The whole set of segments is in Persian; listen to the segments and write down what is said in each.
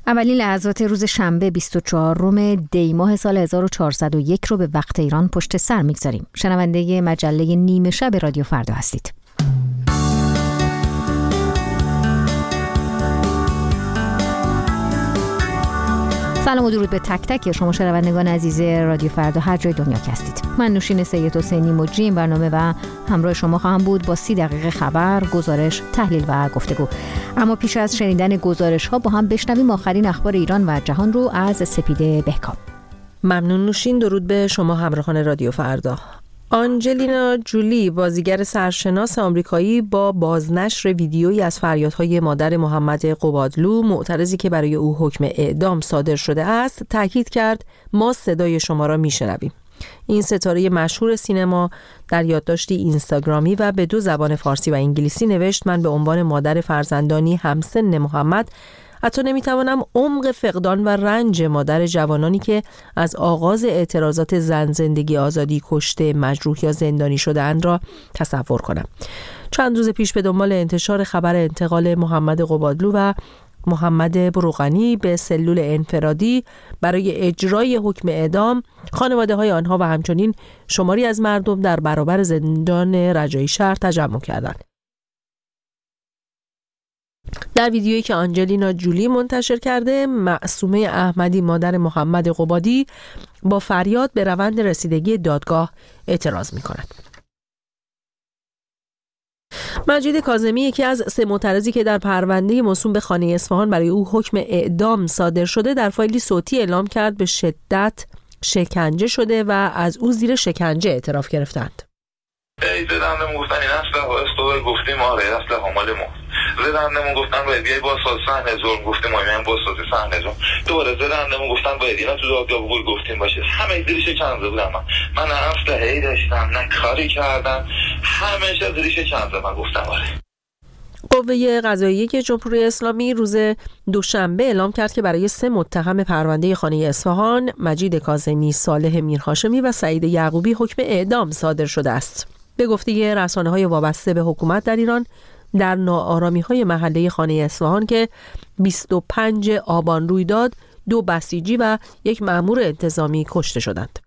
اولین لحظات روز شنبه 24 دی ماه سال 1401 رو به وقت ایران پشت سر میگذاریم. شنونده مجله نیمه شب رادیو فردا هستید. سلام و درود به تک تک شما شنوندگان عزیز رادیو فردا هر جای دنیا که هستید. من نوشین سید حسینی مجری این برنامه و همراه شما خواهم بود با 30 دقیقه خبر، گزارش، تحلیل و گفتگو. اما پیش از شنیدن گزارش ها با هم بشنویم آخرین اخبار ایران و جهان رو از سپیده بهکام. ممنون نوشین. درود به شما همراهان رادیو فردا. آنجلینا جولی بازیگر سرشناس آمریکایی با بازنشر ویدیویی از فریادهای مادر محمد قبادلو معترضی که برای او حکم اعدام صادر شده است تاکید کرد ما صدای شما را میشنویم. این ستاره مشهور سینما در یادداشتی اینستاگرامی و به 2 زبان فارسی و انگلیسی نوشت من به عنوان مادر فرزندانی همسن محمد حتی نمیتوانم عمق فقدان و رنج مادر جوانانی که از آغاز اعتراضات زن زندگی آزادی کشته، مجروح یا زندانی شده‌اند را تصور کنم. چند روز پیش به دنبال انتشار خبر انتقال محمد قبادلو و محمد بروغنی به سلول انفرادی برای اجرای حکم اعدام، خانواده‌های آنها و همچنین شماری از مردم در برابر زندان رجایی شهر تجمع کردند. در ویدیویی که آنجلینا جولی منتشر کرده، معصومه احمدی مادر محمد قبادی با فریاد به روند رسیدگی دادگاه اعتراض می‌کند. مجید کاظمی یکی از 3 معترضی که در پرونده موسوم به خانه اصفهان برای او حکم اعدام صادر شده در فایلی صوتی اعلام کرد به شدت شکنجه شده و از او زیر شکنجه اعتراف گرفتند. زدندمون گفتن این اصلا باید گفتیم آره اصلا مال ما. زدندمون گفتن باید بیای با ساز صحنه ظلم گفتیم آره با ساز صحنه ظلم. دوباره زدندمون گفتن باید اینا تو دادگاه بگوی گفتیم باشه. همه زیر شکنجه بودم من نه اسلحه‌ای داشتم نه کاری کردم، همیشه زیر شکنجه من گفتم آره. قوه قضاییه جمهوری اسلامی روز دوشنبه اعلام کرد که برای 3 متهم پرونده خانه اصفهان، مجید کاظمی، صالح میرهاشمی و سعید یعقوبی حکم اعدام صادر شده است. به گفته رسانه‌های وابسته به حکومت در ایران، در ناآرامی‌های محله خانه اصفهان که 25 آبان روی داد، 2 بسیجی و 1 مأمور انتظامی کشته شدند.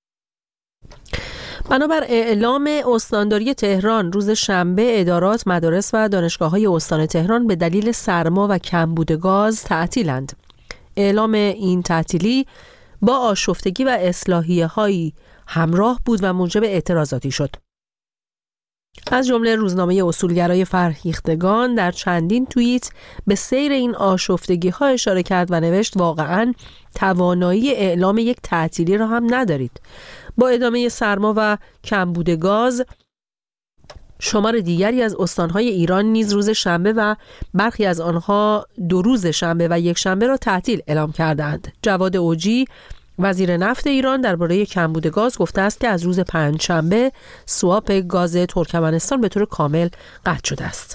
بنابر اعلام استانداری تهران روز شنبه، ادارات، مدارس و دانشگاه‌های استان تهران به دلیل سرما و کمبود گاز تعطیلند. اعلام این تعطیلی با آشفتگی و اصلاحیه‌هایی همراه بود و موجب اعتراضاتی شد. از جمله روزنامه اصولگرای فرهیختگان در چندین توییت به سیر این آشفتگی‌ها اشاره کرد و نوشت واقعاً توانایی اعلام یک تعطیلی را هم ندارید. با ادامه سرما و کمبود گاز، شمار دیگری از استان‌های ایران نیز روز شنبه و برخی از آنها 2 روز شنبه و 1 شنبه را تعطیل اعلام کردند. جواد اوجی وزیر نفت ایران درباره کمبود گاز گفته است که از روز 5 شنبه سواپ گاز ترکمنستان به طور کامل قطع شده است.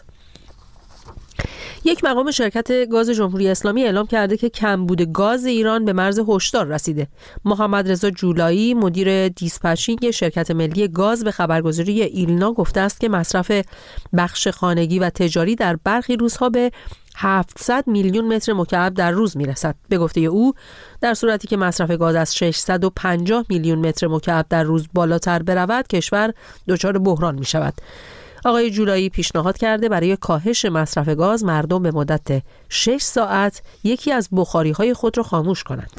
یک مقام شرکت گاز جمهوری اسلامی اعلام کرده که کمبود گاز ایران به مرز هشدار رسیده. محمد رضا جولایی مدیر دیسپچینگ شرکت ملی گاز به خبرگزاری ایلنا گفته است که مصرف بخش خانگی و تجاری در برخی روزها به 700 میلیون متر مکعب در روز میرسد. به گفته او در صورتی که مصرف گاز از 650 میلیون متر مکعب در روز بالاتر برود، کشور دچار بحران می شود. آقای جولایی پیشنهاد کرده برای کاهش مصرف گاز مردم به مدت 6 ساعت یکی از بخاری‌های خود را خاموش کنند.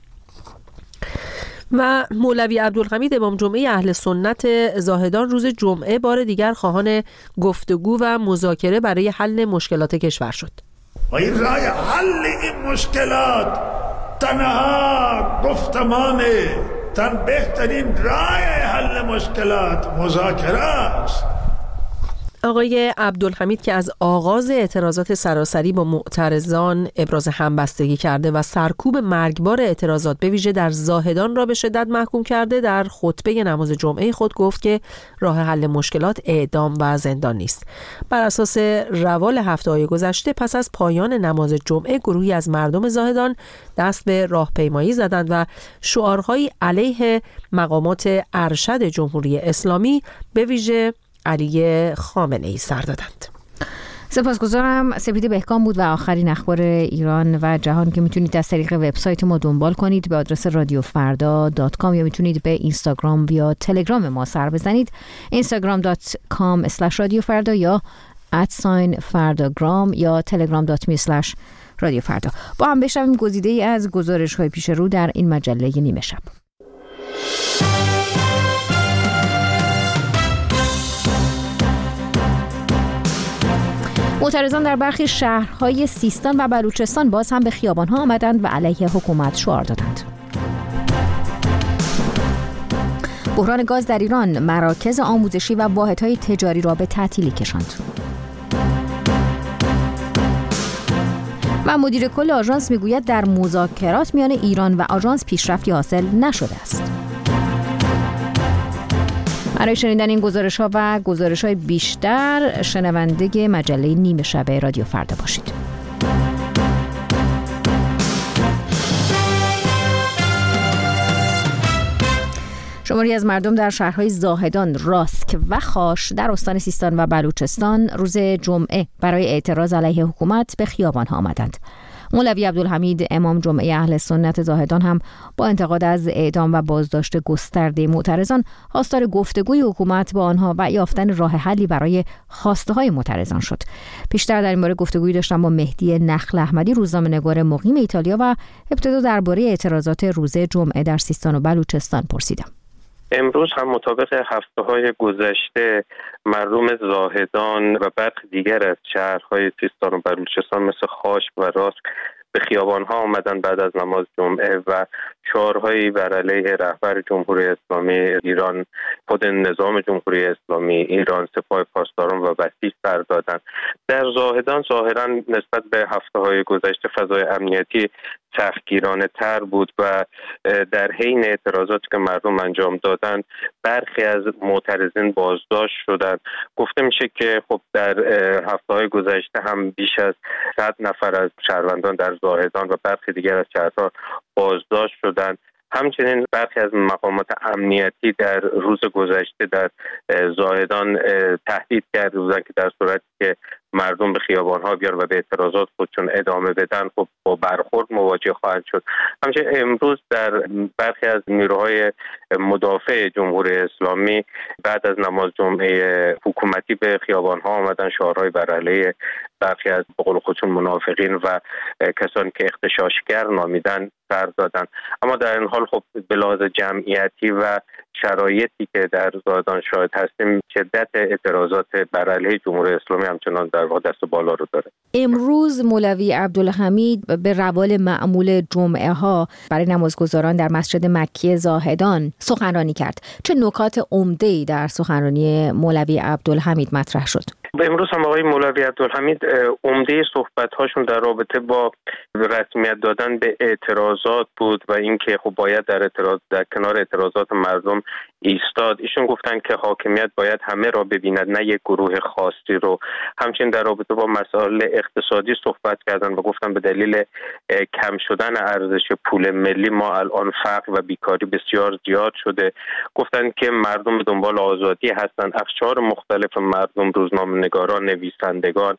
و مولوی عبدالحمید امام جمعه اهل سنت زاهدان روز جمعه بار دیگر خواهان گفتگو و مذاکره برای حل مشکلات کشور شد. و این راه حل این مشکلات تنها گفتمانه، بهترین راه حل مشکلات مذاکره است. آقای عبدالحمید که از آغاز اعتراضات سراسری با معترضان ابراز همبستگی کرده و سرکوب مرگبار اعتراضات به ویژه در زاهدان را به شدت محکوم کرده، در خطبه نماز جمعه خود گفت که راه حل مشکلات اعدام و زندان نیست. بر اساس روال هفته‌های گذشته پس از پایان نماز جمعه گروهی از مردم زاهدان دست به راهپیمایی زدند و شعارهایی علیه مقامات ارشد جمهوری اسلامی به ویژه علی خامنه‌ای سر دادند. سپاسگزارم. سپید بهکام بود و آخرین اخبار ایران و جهان که میتونید از طریق وبسایت ما دنبال کنید به آدرس radiofarda.com یا میتونید به اینستاگرام یا تلگرام ما سر بزنید instagram.com/radiofarda یا @fardagram یا telegram.me/radiofarda. با هم بشنویم گزیده‌ای از گزارش‌های پیش رو در این مجله نیمه شب. معترضان در برخی شهرهای سیستان و بلوچستان باز هم به خیابان‌ها آمدند و علیه حکومت شعار دادند. بحران گاز در ایران مراکز آموزشی و واحدهای تجاری را به تعطیلی کشاند. و مدیر کل آژانس میگوید در مذاکرات میان ایران و آژانس پیشرفتی حاصل نشده است. برای شنیدن این گزارش‌ها و گزارش‌های بیشتر شنونده مجله نیمه شب رادیو فردا باشید. شماری از مردم در شهرهای زاهدان، راسک و خاش در استان سیستان و بلوچستان روز جمعه برای اعتراض علیه حکومت به خیابان‌ها آمدند. مولوی عبدالحمید امام جمعه اهل سنت زاهدان هم با انتقاد از اعدام و بازداشت گسترده معترضان خواستار گفتگوی حکومت با آنها و یافتن راه حلی برای خواسته‌های معترضان شد. پیشتر در این باره گفتگویی داشتم با مهدی نخل احمدی، روزنامه‌نگار مقیم ایتالیا، و ابتدا درباره اعتراضات روز جمعه در سیستان و بلوچستان پرسیدم. امروز هم مطابق هفته‌های گذشته مردم زاهدان و برخی دیگر از شهرهای سیستان و بلوچستان مثل خاش و راسک به خیابان‌ها آمدن بعد از نماز جمعه و شعارهایی بر علیه رهبر جمهوری اسلامی ایران، خود نظام جمهوری اسلامی ایران، سپاه پاسداران و بسیج سر دادند. در زاهدان ظاهراً نسبت به هفته‌های گذشته فضای امنیتی سختگیرانه تر بود و در حین اعتراضاتی که مردم انجام دادند برخی از معترضین بازداشت شدند. گفته میشه که خب در هفته‌های گذشته هم بیش از 100 نفر از شهروندان در زاهدان و برخی دیگر از شهرها بازداشت شدند. همچنین برخی از مقامات امنیتی در روز گذشته در زاهدان تهدید کرده بودند که در صورتی که مردم به خیابان‌ها بیان و به اعتراضات خودشون ادامه بدن خب با برخورد مواجه خواهند شد. همچنین امروز در برخی از نیروهای مدافع جمهوری اسلامی بعد از نماز جمعه حکومتی به خیابان‌ها آمدن، شعارهای بر علیه برخی از به قول خودشون منافقین و کسانی که اغتشاشگر نامیدن سر دادن. اما در این حال خب به لحاظ جمعیتی و شرایطی که در زاهدان شاهد هستیم شدت اعتراضات بر علیه جمهوری اسلامی همچنان در واقع دست بالا رو داره. امروز مولوی عبدالحمید به روال معمول جمعه ها برای نمازگزاران در مسجد مکی زاهدان سخنرانی کرد. چه نکات عمده‌ای در سخنرانی مولوی عبدالحمید مطرح شد؟ امروز هم آقای مولوی عبدالحمید عمده صحبت‌هاشون در رابطه با رسمیت دادن به اعتراضات بود و اینکه خب باید در کنار اعتراضات مردم ایستاد. ایشون گفتن که حاکمیت باید همه را ببیند نه یک گروه خاصی رو. همچنین در رابطه با مسائل اقتصادی صحبت کردن و گفتن به دلیل کم شدن ارزش پول ملی ما الان فقر و بیکاری بسیار زیاد شده. گفتن که مردم به دنبال آزادی هستند. اقشار مختلف مردم، روزنامه‌نگاران، نویسندگان،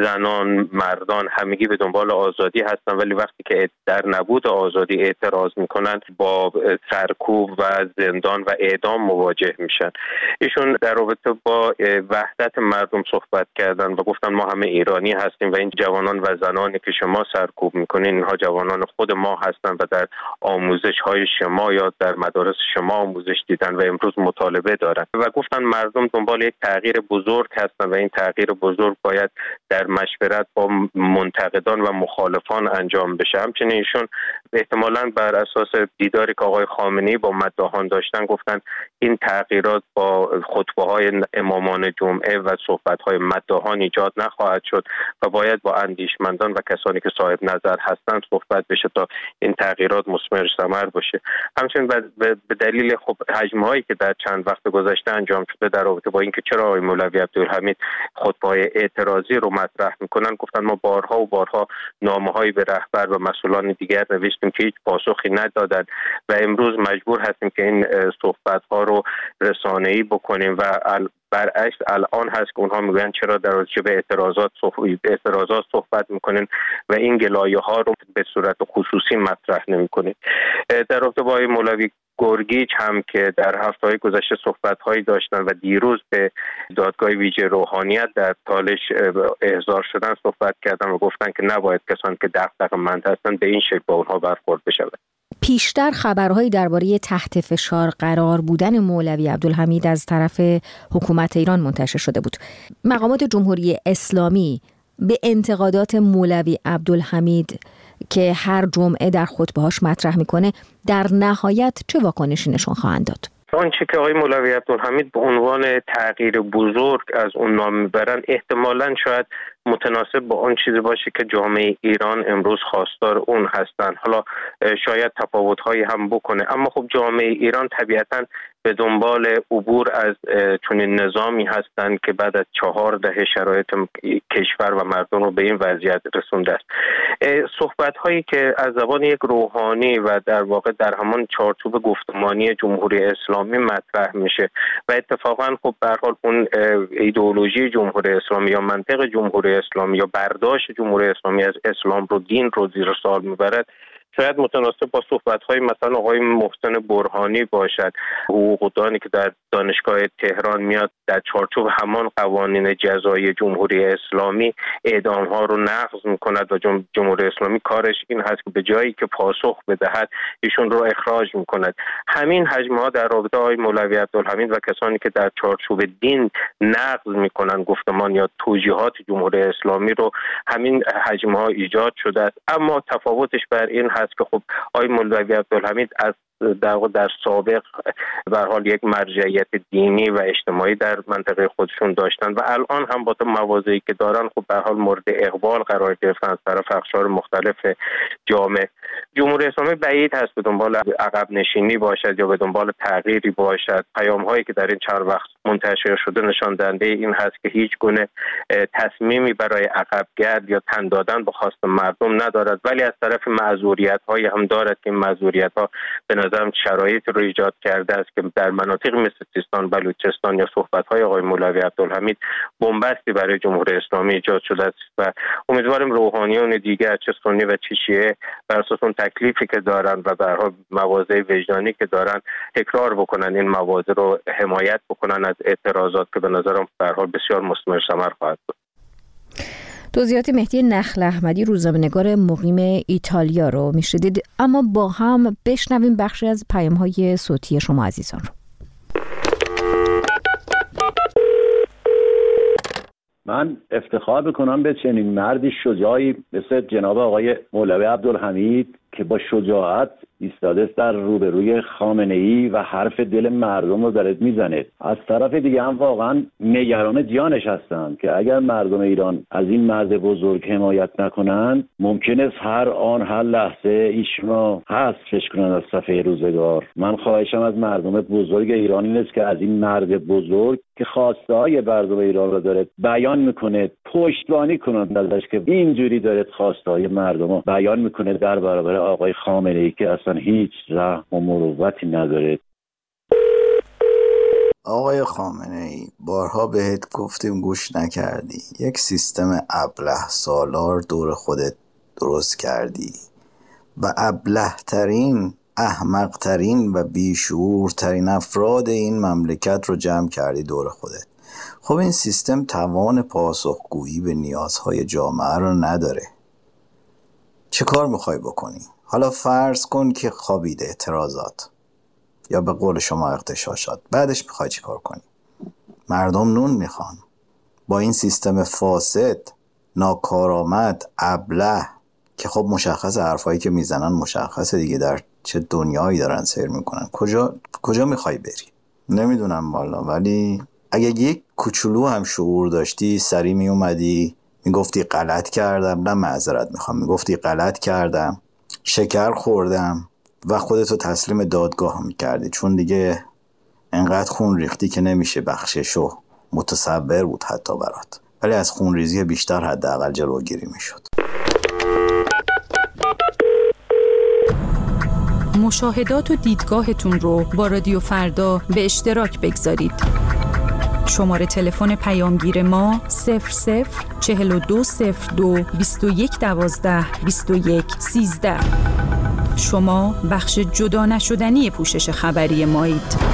زنان، مردان، همگی به دنبال آزادی هستن، ولی وقتی که در نبود آزادی اعتراض میکنن با سرکوب و زندان و اعدام مواجه میشن. ایشون در رابطه با وحدت مردم صحبت کردن و گفتن ما همه ایرانی هستیم و این جوانان و زنانی که شما سرکوب میکنین اینها جوانان خود ما هستن و در آموزش های شما یا در مدارس شما آموزش دیدن و امروز مطالبه دارن و گفتن مردم دنبال یک تغییر بزرگ هستن و این تغییر بزرگ باید در مشورت با منتقدان و مخالفان انجام بشه. همچنین ایشون احتمالاً بر اساس دیداری که آقای خامنه‌ای با مداحان داشتن گفتن این تغییرات با خطبه‌های امامان جمعه و صحبت‌های مداحان ایجاد نخواهد شد و باید با اندیشمندان و کسانی که صاحب نظر هستند صحبت بشه تا این تغییرات مثمر ثمر باشه. همچنین به دلیل خب حجم‌هایی که در چند وقت گذشته انجام شده در رابطه با اینکه چرا آقای مولوی عبدالحمید خطبه‌های اعتراضی رو مطرح می‌کنن، گفتن ما بارها و بارها نامه‌هایی به رهبر و مسئولان دیگر نوشتیم که هیچ پاسخی ندادن و امروز مجبور هستیم که این صحبت‌ها رو رسانه‌ای بکنیم و برعکس الان هست که اونها میگن چرا در رابطه به اعتراضات صحبت میکنین و این گلایه ها رو به صورت خصوصی مطرح نمیکنین. در رابطه با مولوی گرگیچ هم که در هفته‌های گذشته صحبت‌هایی داشتن و دیروز به دادگاه ویژه روحانیت در تالش احضار شدن صحبت کردن و گفتن که نباید کسانی که دغدغه‌مند هستند به این شکل با اونها برخورد بشه. پیشتر خبرهایی درباره تحت فشار قرار بودن مولوی عبدالحمید از طرف حکومت ایران منتشر شده بود. مقامات جمهوری اسلامی به انتقادات مولوی عبدالحمید که هر جمعه در خطبه‌هاش مطرح میکنه در نهایت چه واکنشی نشون خواهند داد؟ آنچه که آقای مولوی عبدالحمید به عنوان تغییر بزرگ از اون نام میبرن احتمالاً شاید متناسب با اون چیزی باشه که جامعه ایران امروز خواستار اون هستن. حالا شاید تفاوت‌هایی هم بکنه، اما خب جامعه ایران طبیعتاً به دنبال عبور از چنین نظامی هستند که بعد از 4 دهه شرایط کشور و مردم رو به این وضعیت رسونده است. صحبت‌هایی که از زبان یک روحانی و در واقع در همان چارچوب گفتمانی جمهوری اسلامی مطرح میشه و اتفاقاً خب به هر حال اون ایدئولوژی جمهوری اسلامی یا منطق جمهوری اسلامی یا برداشت جمهوری اسلامی از اسلام رو دین رو زیر سوال میبرد، شاید متناسب با صحبت‌های مثلا آقای محسن برهانی باشد، حقوقدانی که در دانشگاه تهران میاد در چارچوب همان قوانین جزایی جمهوری اسلامی اعدام‌ها رو نقض می‌کند و جمهوری اسلامی کارش این هست که به جایی که پاسخ بدهد ایشون رو اخراج می‌کند. همین حجم‌ها در رابطه آقای مولوی عبدالحمید و کسانی که در چارچوب دین نقض می‌کنند گفتمان یا توجیهات جمهوری اسلامی رو، همین حجم‌ها ایجاد شده است. اما تفاوتش بر این هست که خب آقای مولوی عبدالحمید از در سابق به هر حال یک مرجعیت دینی و اجتماعی در منطقه خودشون داشتن و الان هم با مواضعی که دارن خب به هر حال مورد اقبال قرار گرفتن از طرف اقشار مختلف جامعه. جمهوری اسلامی بعید هست به دنبال عقب نشینی باشد یا به دنبال تغییری باشد. پیام‌هایی که در این چند وقت منتشر شده نشان دهنده این هست که هیچ گونه تصمیمی برای عقبگرد یا تن دادن به خواست مردم ندارد، ولی از طرف معذوریت‌هایی هم دارد که این معذوریت‌ها به نظرم شرایط رو ایجاد کرده است که در مناطق مثل سیستان، بلوچستان یا صحبت‌های آقای مولوی عبدالحمید بنبستی برای جمهوری اسلامی ایجاد شده است و امیدواریم روحانیون دیگر چه سنی و چه شیعه بر اساس اون تکلیفی که دارن و به هر حال مواضع وجدانی که دارن تکرار بکنن، این مواضع رو حمایت بکنن از اعتراضات که به نظرم به هر حال بسیار مثمر ثمر خواهد بود. توضیحات مهدی نخل احمدی روزنامه‌نگار مقیم ایتالیا رو میشنیدید، اما با هم بشنویم بخشی از پیام‌های صوتی شما عزیزان رو. من افتخار میکنم به چنین مردی شجاعی مثل جناب آقای مولوی عبدالحمید که با شجاعت ایستاده در روبروی خامنه‌ای و حرف دل مردم رو داره میزنه. از طرف دیگه هم واقعا نگران جانش هستن که اگر مردم ایران از این مرد بزرگ حمایت نکنن ممکن است هر آن هر لحظه ایشون رو حذفش کنن از صفحه روزگار. من خواهشم از مردم بزرگ ایران این است که از این مرد بزرگ که خواسته‌های مردم ایران رو داره بیان میکنه پشتیبانی کنند ازش که اینجوری داره خواسته‌های مردم رو بیان میکنه در برابر آقای خامنه‌ای که اصلا هیچ رحم و مروتی نداره. آقای خامنه‌ای، بارها بهت گفتیم گوش نکردی. یک سیستم ابله سالار دور خودت درست کردی و ابله‌ترین، احمق‌ترین و بیشعورترین افراد این مملکت رو جمع کردی دور خودت. خب این سیستم توان پاسخگویی به نیازهای جامعه رو نداره. چه کار میخوای بکنی؟ حالا فرض کن که خوابیده اعتراضات یا به قول شما اغتشاشات، بعدش میخوای چی کار کنی؟ مردم نون میخوان. با این سیستم فاسد، ناکارآمد، ابله که خب مشخص حرفایی که میزنن مشخصه دیگه در چه دنیایی دارن سیر میکنن. کجا میخوای بری؟ نمیدونم والا، ولی اگه یک کوچولو هم شعور داشتی سری میومدی میگفتی غلط کردم، نه معذرت میخوام، میگفتی غلط کردم، شکر خوردم و خودتو تسلیم دادگاه میکردی، چون دیگه انقدر خون ریختی که نمیشه بخششو متصور بود حتی برات، ولی از خون ریزی بیشتر حداقل جلوگیری میشد. مشاهدات و دیدگاهتون رو با رادیو فردا به اشتراک بگذارید. شماره تلفن پیامگیر ما 004202 2112 2113. شما بخش جدا نشدنی پوشش خبری مایید.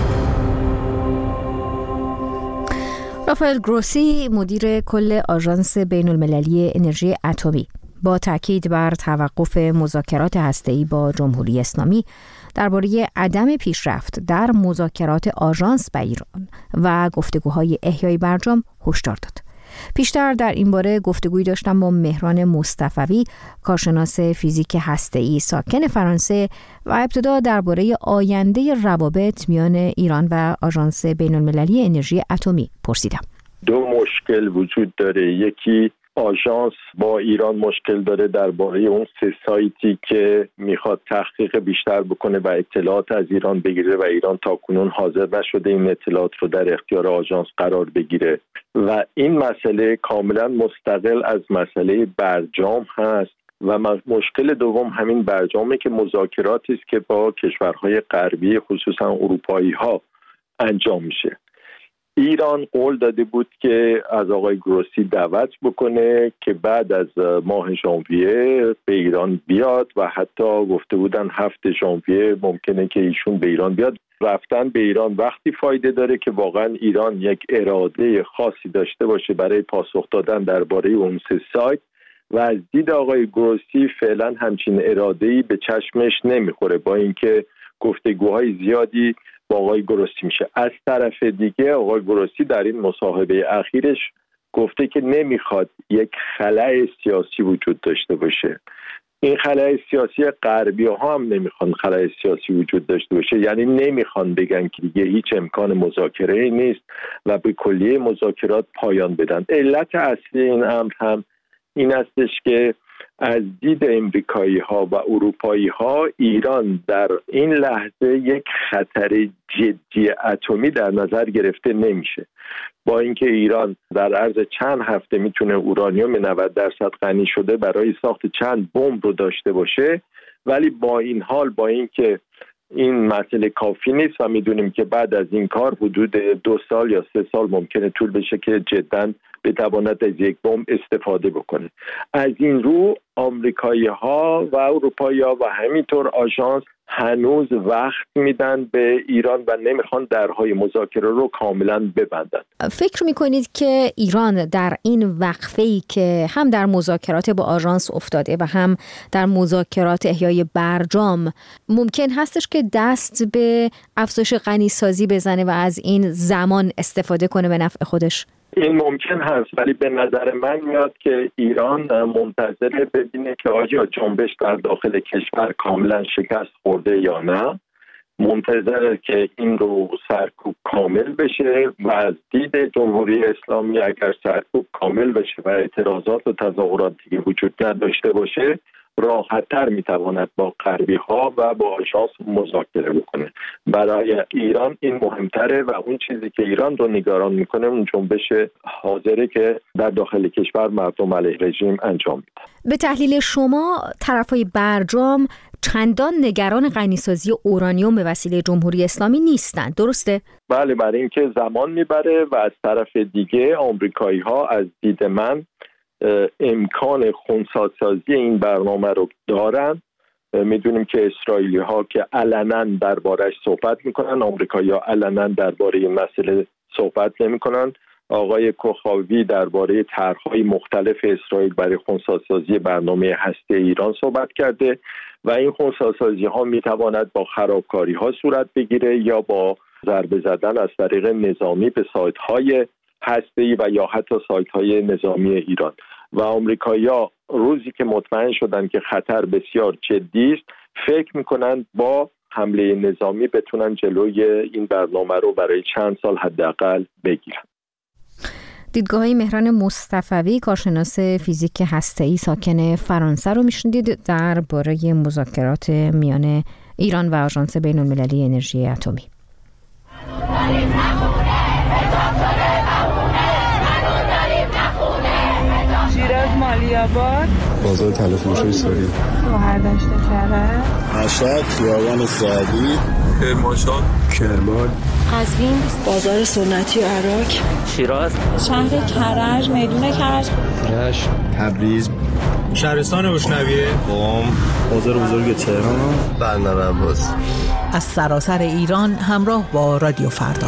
رافائل گروسی، مدیر کل آژانس بین‌المللی انرژی اتمی، با تاکید بر توقف مذاکرات هسته‌ای با جمهوری اسلامی درباره عدم پیشرفت در مذاکرات آژانس با ایران و گفتگوهای احیای برجام هشدار داد. پیشتر در این باره گفتگویی داشتم با مهران مصطفوی، کارشناس فیزیک هسته‌ای ساکن فرانسه، و ابتدا درباره آینده روابط میان ایران و آژانس بین‌المللی انرژی اتمی پرسیدم. دو مشکل وجود داره. یکی آژانس با ایران مشکل داره درباره اون 3 سایتی که میخواد تحقیق بیشتر بکنه و اطلاعات از ایران بگیره و ایران تاکنون حاضر نشده این اطلاعات رو در اختیار آژانس قرار بگیره و این مسئله کاملا مستقل از مسئله برجام هست و مشکل دوم همین برجامه که مذاکراتی است که با کشورهای غربی خصوصا اروپایی ها انجام میشه. ایران قول داده بود که از آقای گروسی دعوت بکنه که بعد از ماه ژانویه به ایران بیاد و حتی گفته بودن 7 ژانویه ممکنه که ایشون به ایران بیاد. رفتن به ایران وقتی فایده داره که واقعا ایران یک اراده خاصی داشته باشه برای پاسخ دادن درباره اون 3 سایت و از دید آقای گروسی فعلا همچین اراده‌ای به چشمش نمیخوره، با اینکه گفتگوهای زیادی با آقای گروسی میشه. از طرف دیگه آقای گروسی در این مصاحبه اخیرش گفته که نمیخواد یک خلأ سیاسی وجود داشته باشه. این خلأ سیاسی غربی ها هم نمیخوان خلأ سیاسی وجود داشته باشه، یعنی نمیخوان بگن که دیگه هیچ امکان مذاکره نیست و به کلیه مذاکرات پایان بدن. علت اصلی این امر هم این استش که از دید امریکایی ها و اروپایی ها ایران در این لحظه یک خطر جدی اتمی در نظر گرفته نمیشه، با اینکه ایران در عرض چند هفته میتونه اورانیوم 90% غنی شده برای ساخت چند بمب رو داشته باشه، ولی با این حال با اینکه این مسئله کافی نیست و میدونیم که بعد از این کار حدود 2 سال یا 3 سال ممکنه طول بشه که جداً بتواند از یک بمب استفاده بکنه. از این رو آمریکایی ها و اروپایی ها و همینطور آژانس هنوز وقت میدن به ایران و نمیخوان درهای مذاکره رو کاملا ببندن. فکر میکنید که ایران در این وقفه‌ای که هم در مذاکرات با آژانس افتاده و هم در مذاکرات احیای برجام ممکن هستش که دست به افزایش غنیسازی بزنه و از این زمان استفاده کنه به نفع خودش؟ این ممکن هست، ولی به نظر من میاد که ایران منتظر ببینه که آیا جنبش در داخل کشور کاملا شکست خورده یا نه، منتظر که این رو سرکوب کامل بشه و از دید جمهوری اسلامی اگر سرکوب کامل بشه و اعتراضات و تظاهرات دیگه وجود نداشته باشه راحت‌تر میتواند با غربی ها و با آژانس مذاکره بکنه. برای ایران این مهمتره و اون چیزی که ایران رو نگران میکنه اون جنبش حاضره که در داخل کشور مردم علیه رژیم انجام میده. به تحلیل شما طرفای برجام چندان نگران غنیسازی اورانیوم به وسیله جمهوری اسلامی نیستند، درسته؟ بله، برای اینکه زمان میبره و از طرف دیگه آمریکایی ها از دید من امکان خنثی‌سازی این برنامه رو دارن. میدونیم که اسرائیلی ها که علنا دربارش صحبت میکنن، آمریکایی ها علنا درباره این مسئله صحبت نمیکنن. آقای کوخاوی درباره طرح‌های مختلف اسرائیل برای خنثی‌سازی برنامه هسته ایران صحبت کرده و این خنثی‌سازی ها میتواند با خرابکاری ها صورت بگیره یا با ضربه زدن از طریق نظامی به سایت های هسته‌ای و یا حتی سایت‌های نظامی ایران. و آمریکایی‌ها روزی که مطمئن شدن که خطر بسیار جدی است فکر می‌کنند با حمله نظامی بتونن جلوی این برنامه رو برای چند سال حداقل بگیرن. دیدگاه‌های مهران مصطفوی، کارشناس فیزیک هسته‌ای ساکن فرانسه رو میشنیدید درباره مذاکرات میان ایران و آژانس بین‌المللی انرژی اتمی. شیراز مالیات آباد، بازار تلفروشی ساری، شهردشت کرج، مشهد، خیابان سعدی، کرمانشاه، کرمان، قزوین، بازار سنتی و عراق، شیراز، شهر کرج، میدون کرج، رشت، تبریز، شهرستان اشنویه، قم، بازار بزرگ تهران، بندر عباس. از سراسر ایران همراه با رادیو فردا.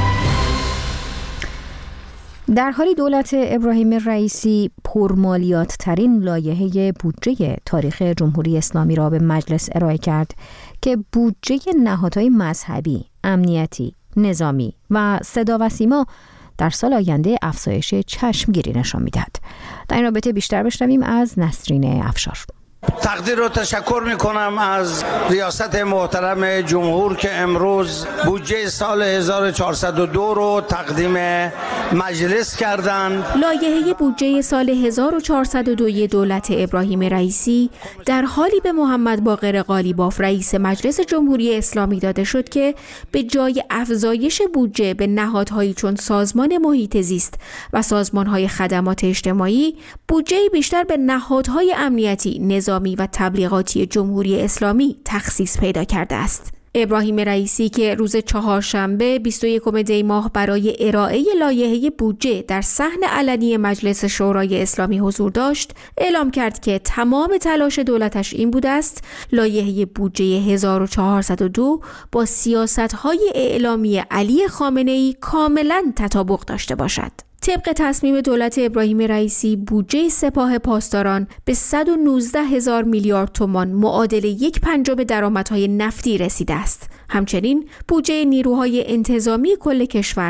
در حالی دولت ابراهیم رئیسی پرمالیات ترین لایحه بودجه تاریخ جمهوری اسلامی را به مجلس ارائه کرد که بودجه نهادهای مذهبی، امنیتی، نظامی و صدا و سیما در سال آینده افزایش چشمگیری نشان می‌دهد. در این رابطه بیشتر بشنویم از نسرین افشار. تقدیر و تشکر میکنم از ریاست محترم جمهور که امروز بودجه سال 1402 رو تقدیم مجلس کردند. لایحه بودجه سال 1402 دولت ابراهیم رئیسی در حالی به محمد باقر قالیباف رئیس مجلس جمهوری اسلامی داده شد که به جای افزایش بودجه به نهادهایی چون سازمان محیط زیست و سازمانهای خدمات اجتماعی، بودجه بیشتر به نهادهای امنیتی، نظامی و تبلیغاتی جمهوری اسلامی تخصیص پیدا کرده است. ابراهیم رئیسی که روز چهارشنبه 21 دی ماه برای ارائه لایحه بودجه در صحن علنی مجلس شورای اسلامی حضور داشت، اعلام کرد که تمام تلاش دولتش این بوده است لایحه بودجه 1402 با سیاست‌های اعلامی علی خامنه‌ای کاملاً تطابق داشته باشد. طبق تصمیم دولت ابراهیم رئیسی، بودجه سپاه پاسداران به 119,000 میلیارد تومان معادل 1/5 درآمدهای نفتی رسیده است. همچنین بودجه نیروهای انتظامی کل کشور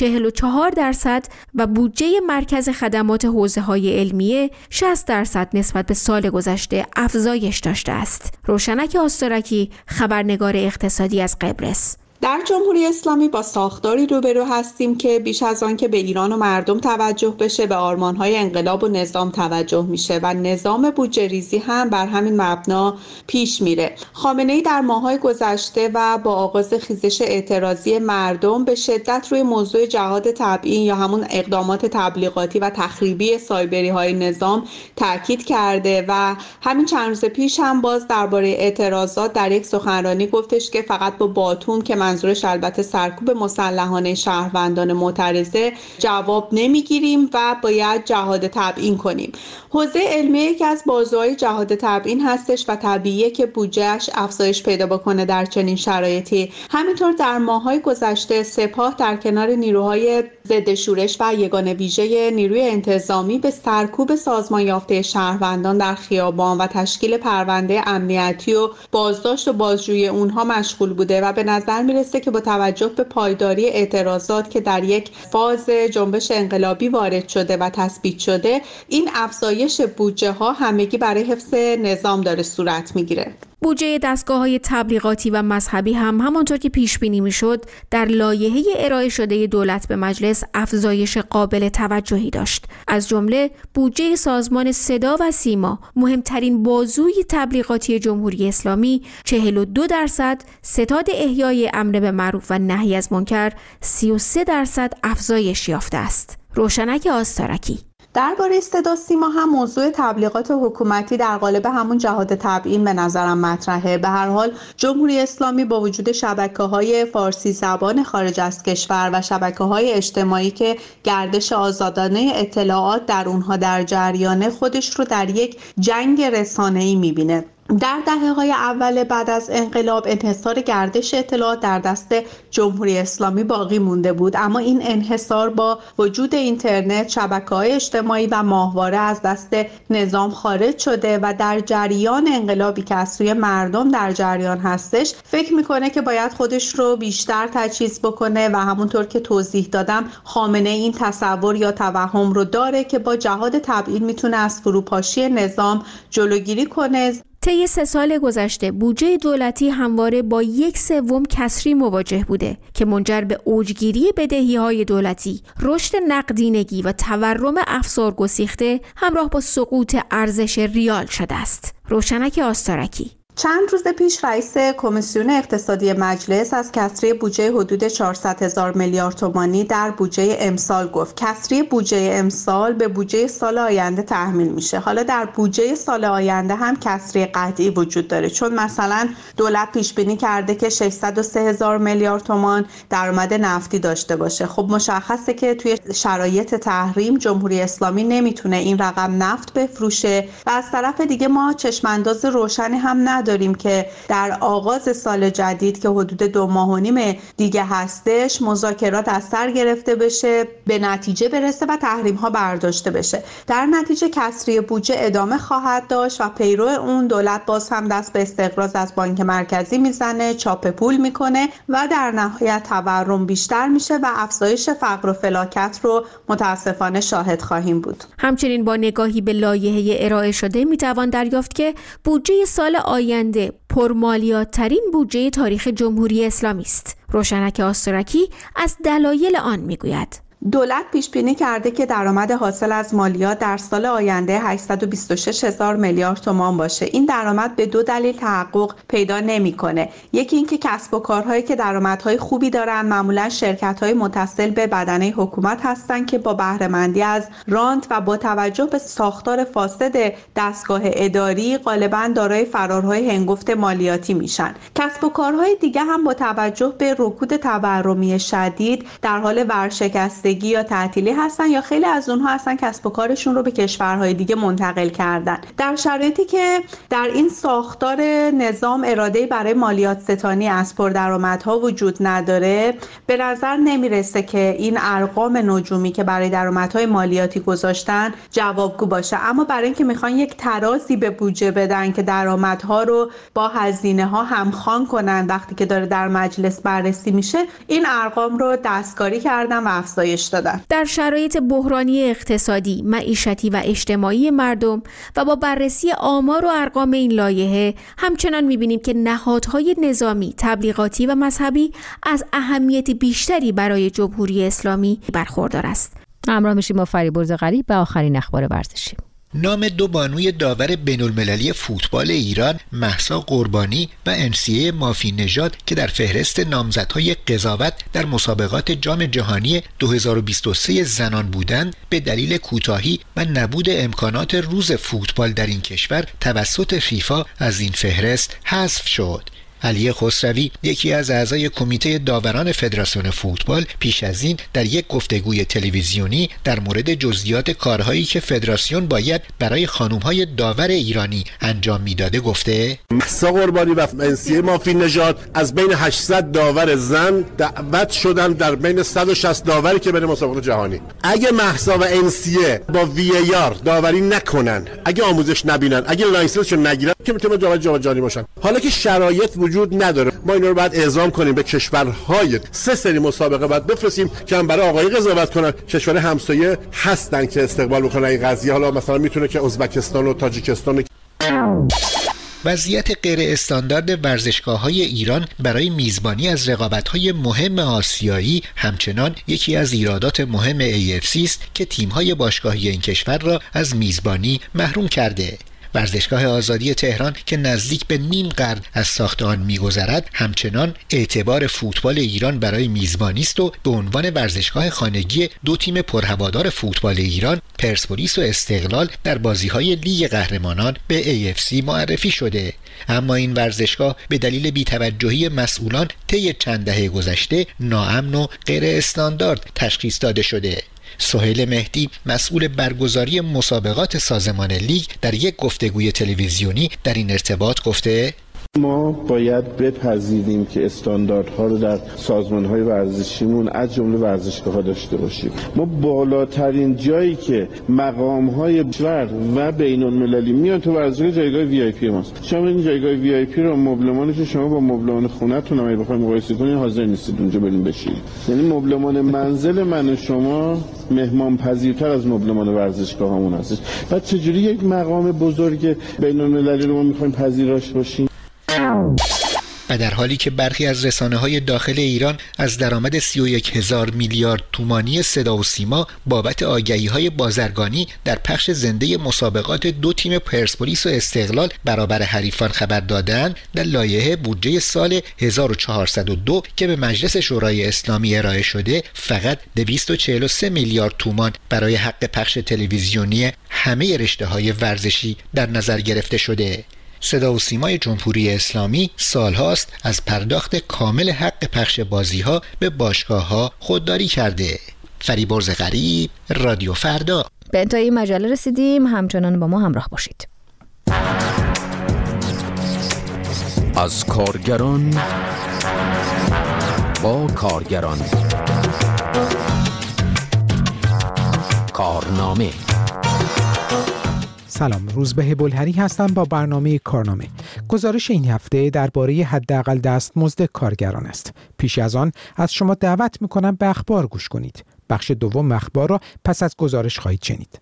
44% و بودجه مرکز خدمات حوزه‌های علمیه 60% نسبت به سال گذشته افزایش داشته است. روشنک آسترکی، خبرنگار اقتصادی از قبرس. در جمهوری اسلامی با ساختاری روبرو هستیم که بیش از آن که به ایران و مردم توجه بشه، به آرمان‌های انقلاب و نظام توجه میشه و نظام بودجه ریزی هم بر همین مبنا پیش میره. خامنه‌ای در ماه‌های گذشته و با آغاز خیزش اعتراضی مردم به شدت روی موضوع جهاد تبیین یا همون اقدامات تبلیغاتی و تخریبی سایبری‌های نظام تاکید کرده و همین چند روز پیش هم باز درباره اعتراضات در یک سخنرانی گفتش که فقط با باتون، که منظورش البته سرکوب مسلحانه شهروندان معترضه، جواب نمیگیریم و باید جهاد تبیین کنیم. حوزه علمیه یکی از بازوهای جهاد تبیین هستش و طبیعیه که بودجهش افزایش پیدا بکنه در چنین شرایطی. همینطور در ماه‌های گذشته سپاه در کنار نیروهای ضد شورش و یگان ویژه نیروی انتظامی به سرکوب سازمان یافته شهروندان در خیابان و تشکیل پرونده امنیتی و بازداشت و بازجویی اونها مشغول بوده و به نظر میرسه که با توجه به پایداری اعتراضات که در یک فاز جنبش انقلابی وارد شده و تثبیت شده، این افزایش بودجه ها همگی برای حفظ نظام داره صورت میگیره. بودجه دستگاه‌های تبلیغاتی و مذهبی هم همانطور که پیش بینی می‌شد در لایحه ارائه شده دولت به مجلس افزایش قابل توجهی داشت. از جمله بودجه سازمان صدا و سیما، مهمترین بازوی تبلیغاتی جمهوری اسلامی، 42%، ستاد احیای امر به معروف و نهی از منکر 33% افزایش یافته است. روشنک آسترکی. درباره صدا سیما هم موضوع تبلیغات حکومتی در قالب همون جهاد تبیین به نظرم مطرحه. به هر حال جمهوری اسلامی با وجود شبکه‌های فارسی زبان خارج از کشور و شبکه‌های اجتماعی که گردش آزادانه اطلاعات در اونها در جریانه، خودش رو در یک جنگ رسانه‌ای می‌بینه. در دهه‌های اول بعد از انقلاب انحصار گردش اطلاعات در دست جمهوری اسلامی باقی مونده بود، اما این انحصار با وجود اینترنت، شبکه‌های اجتماعی و ماهواره از دست نظام خارج شده و در جریان انقلابی که از سوی مردم در جریان هستش، فکر میکنه که باید خودش رو بیشتر تجهیز بکنه و همونطور که توضیح دادم، خامنه این تصور یا توهم رو داره که با جهاد تبیین میتونه از فروپاشی نظام جلوگیری کنه. طی 3 سال گذشته بودجه دولتی همواره با 1/3 کسری مواجه بوده که منجر به اوجگیری بدهی‌های دولتی، رشد نقدینگی و تورم افسار گسیخته همراه با سقوط ارزش ریال شده است. روشنک آسترکی. چند روز پیش رئیس کمیسیون اقتصادی مجلس از کسری بودجه حدود 400,000 میلیارد تومانی در بودجه امسال گفت. کسری بودجه امسال به بودجه سال آینده تحمیل میشه. حالا در بودجه سال آینده هم کسری قطعی وجود داره، چون مثلا دولت پیش بینی کرده که 603,000 میلیارد تومان درآمد نفتی داشته باشه. خب مشخصه که توی شرایط تحریم جمهوری اسلامی نمیتونه این رقم نفت بفروشه و از طرف دیگه ما چشمانداز روشنی هم نداریم که در آغاز سال جدید که حدود 2 ماه و نیم دیگه هستش مذاکرات از سر گرفته بشه، به نتیجه برسه و تحریم ها برداشته بشه. در نتیجه کسری بودجه ادامه خواهد داشت و پیرو اون دولت باز هم دست به استقراض از بانک مرکزی میزنه، چاپ پول میکنه و در نهایت تورم بیشتر میشه و افزایش فقر و فلاکت رو متاسفانه شاهد خواهیم بود. همچنین با نگاهی به لایحه ارائه شده میتوان دریافت که بودجه سال آینده پرمالیات‌ترین بودجه تاریخ جمهوری اسلامی است. روشنک آسترکی از دلایل آن میگوید. دولت پیش بینی کرده که درآمد حاصل از مالیات در سال آینده 826,000 میلیارد تومان باشه. این درآمد به 2 دلیل تحقق پیدا نمیکنه. یکی اینکه کسب و کارهایی که درآمدهای خوبی دارن معمولا شرکت‌های متصل به بدنه حکومت هستن که با بهره مندی از رانت و با توجه به ساختار فاسد دستگاه اداری غالباً دارای فرارهای هنگفت مالیاتی میشن. کسب و کارهای دیگه هم با توجه به رکود تورمی شدید در حال ورشکستگی یا تعطیلی هستن یا خیلی از اونها هستن کسب و کارشون رو به کشورهای دیگه منتقل کردن. در شرایطی که در این ساختار نظام اراده برای مالیات ستانی از پردرآمدها وجود نداره، به نظر نمیرسه که این ارقام نجومی که برای درآمدهای مالیاتی گذاشتن جوابگو باشه. اما برای اینکه میخوان یک ترازی به بودجه بدن که درآمدها رو با هزینه ها همخوان کنن وقتی که داره در مجلس بررسی میشه، این ارقام رو دستکاری کردن و افزایش دادن. در شرایط بحرانی اقتصادی، معیشتی و اجتماعی مردم و با بررسی آمار و ارقام این لایحه همچنان می‌بینیم که نهادهای نظامی، تبلیغاتی و مذهبی از اهمیت بیشتری برای جمهوری اسلامی برخوردار است. همراه میشیم با فریبرز غریب به آخرین اخبار ورزشی. نام 2 بانوی داور بین‌المللی فوتبال ایران، مهسا قربانی و انسیه مافی نژاد که در فهرست نامزدهای قضاوت در مسابقات جام جهانی 2023 زنان بودند، به دلیل کوتاهی و نبود امکانات روز فوتبال در این کشور توسط فیفا از این فهرست حذف شد. علی خسروی، یکی از اعضای کمیته داوران فدراسیون فوتبال، پیش از این در یک گفتگوی تلویزیونی در مورد جزئیات کارهایی که فدراسیون باید برای خانم‌های داور ایرانی انجام میداده گفته: مهسا قربانی و انسیه مافی نژاد از بین 800 داور زن دعوت شدن در بین 160 داوری که بین مسابقات جهانی. اگه مهسا و انسیه با VAR داوری نکنن، اگه آموزش نبینن، اگه لایسنسشون نگیرن، که میتونه داور جهانی باشن. حالا که شرایط وجود نداره، ما اینا رو بعد اعزام کنیم به کشورهای 3 سری مسابقه بعد بفرستیم که هم برای آقای قضاوت کنن. کشور همسایه هستن که استقبال میکنن این قضیه. حالا مثلا میتونه که ازبکستان و تاجیکستان. وضعیت غیر استاندارد ورزشگاه‌های ایران برای میزبانی از رقابت‌های مهم آسیایی همچنان یکی از ایرادات مهم AFC است که تیم‌های باشگاهی این کشور را از میزبانی محروم کرده. ورزشگاه آزادی تهران که نزدیک به نیم قرن از ساخت آن می‌گذرد، همچنان اعتبار فوتبال ایران برای میزبانی است و به عنوان ورزشگاه خانگی 2 تیم پرهوادار فوتبال ایران، پرسپولیس و استقلال، در بازی‌های لیگ قهرمانان به AFC معرفی شده. اما این ورزشگاه به دلیل بی‌توجهی مسئولان طی چند دهه گذشته ناامن و غیر استاندارد تشخیص داده شده. سهیل مهدی، مسئول برگزاری مسابقات سازمان لیگ، در یک گفتگوی تلویزیونی در این ارتباط گفته: ما باید بپذیریم که استانداردها رو در سازمان‌های ورزشیمون از جمله ورزشگاه‌ها داشته باشیم. ما بالاترین جایی که مقام‌های کشور و بین‌المللی میان تو ورزشگاه جایگاه VIP ماست. شما این جایگاه VIP رو مبلمانش شما با مبلمان خونه‌تون اگه بخواید مقایسه کنید حاضر نیستید اونجا بریم بشینید. یعنی مبلمان منزل من و شما مهمان پذیرتر از مبلمان ورزشگاه‌هامون هستش. بعد چجوری یک مقام بزرگ بین‌المللی رو ما می‌خوایم پذیرش باشیم؟ و در حالی که برخی از رسانه‌های داخل ایران از درآمد 31,000 میلیارد تومانی صدا و سیما بابت آگهی‌های بازرگانی در پخش زنده مسابقات 2 تیم پرسپولیس و استقلال برابر حریفان خبر دادند، در لایحه بودجه سال 1402 که به مجلس شورای اسلامی ارائه شده فقط 243 میلیارد تومان برای حق پخش تلویزیونی همه رشته‌های ورزشی در نظر گرفته شده. صدا و سیمای جمهوری اسلامی سالهاست از پرداخت کامل حق پخش بازی‌ها به باشگاه‌ها خودداری کرده. فریبرز غریب، رادیو فردا. به انتهای مجله رسیدیم، همچنان با ما همراه باشید. از کارگران با کارگران، کارنامه. سلام، روزبه بلهری هستم با برنامه کارنامه. گزارش این هفته درباره حداقل دستمزد کارگران است. پیش از آن از شما دعوت می‌کنم به اخبار گوش کنید. بخش دوم اخبار را پس از گزارش خواهید شنید.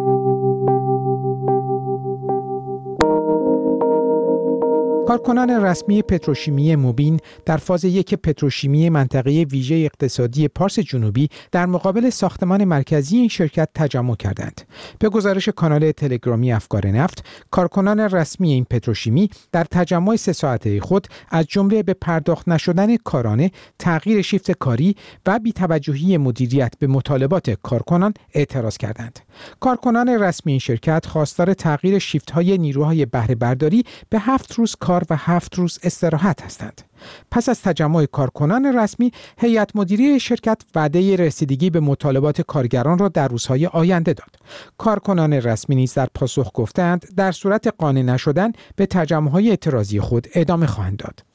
کارکنان رسمی پتروشیمی موبین در فاز 1 پتروشیمی منطقه ویژه اقتصادی پارس جنوبی در مقابل ساختمان مرکزی این شرکت تجمع کردند. به گزارش کانال تلگرامی افکار نفت، کارکنان رسمی این پتروشیمی در تجمع 3 ساعته خود از جمله به پرداخت نشدن کارانه، تغییر شیفت کاری و بی‌توجهی مدیریت به مطالبات کارکنان اعتراض کردند. کارکنان رسمی این شرکت خواستار تغییر شیفت‌های نیروهای بهره برداری به 7 روز کار و 7 روز استراحت هستند. پس از تجمع کارکنان رسمی، هیئت مدیره شرکت وعده رسیدگی به مطالبات کارگران را در روزهای آینده داد. کارکنان رسمی نیز در پاسخ گفتند در صورت قانع نشدن به تجمع‌های اعتراضی خود ادامه خواهند داد.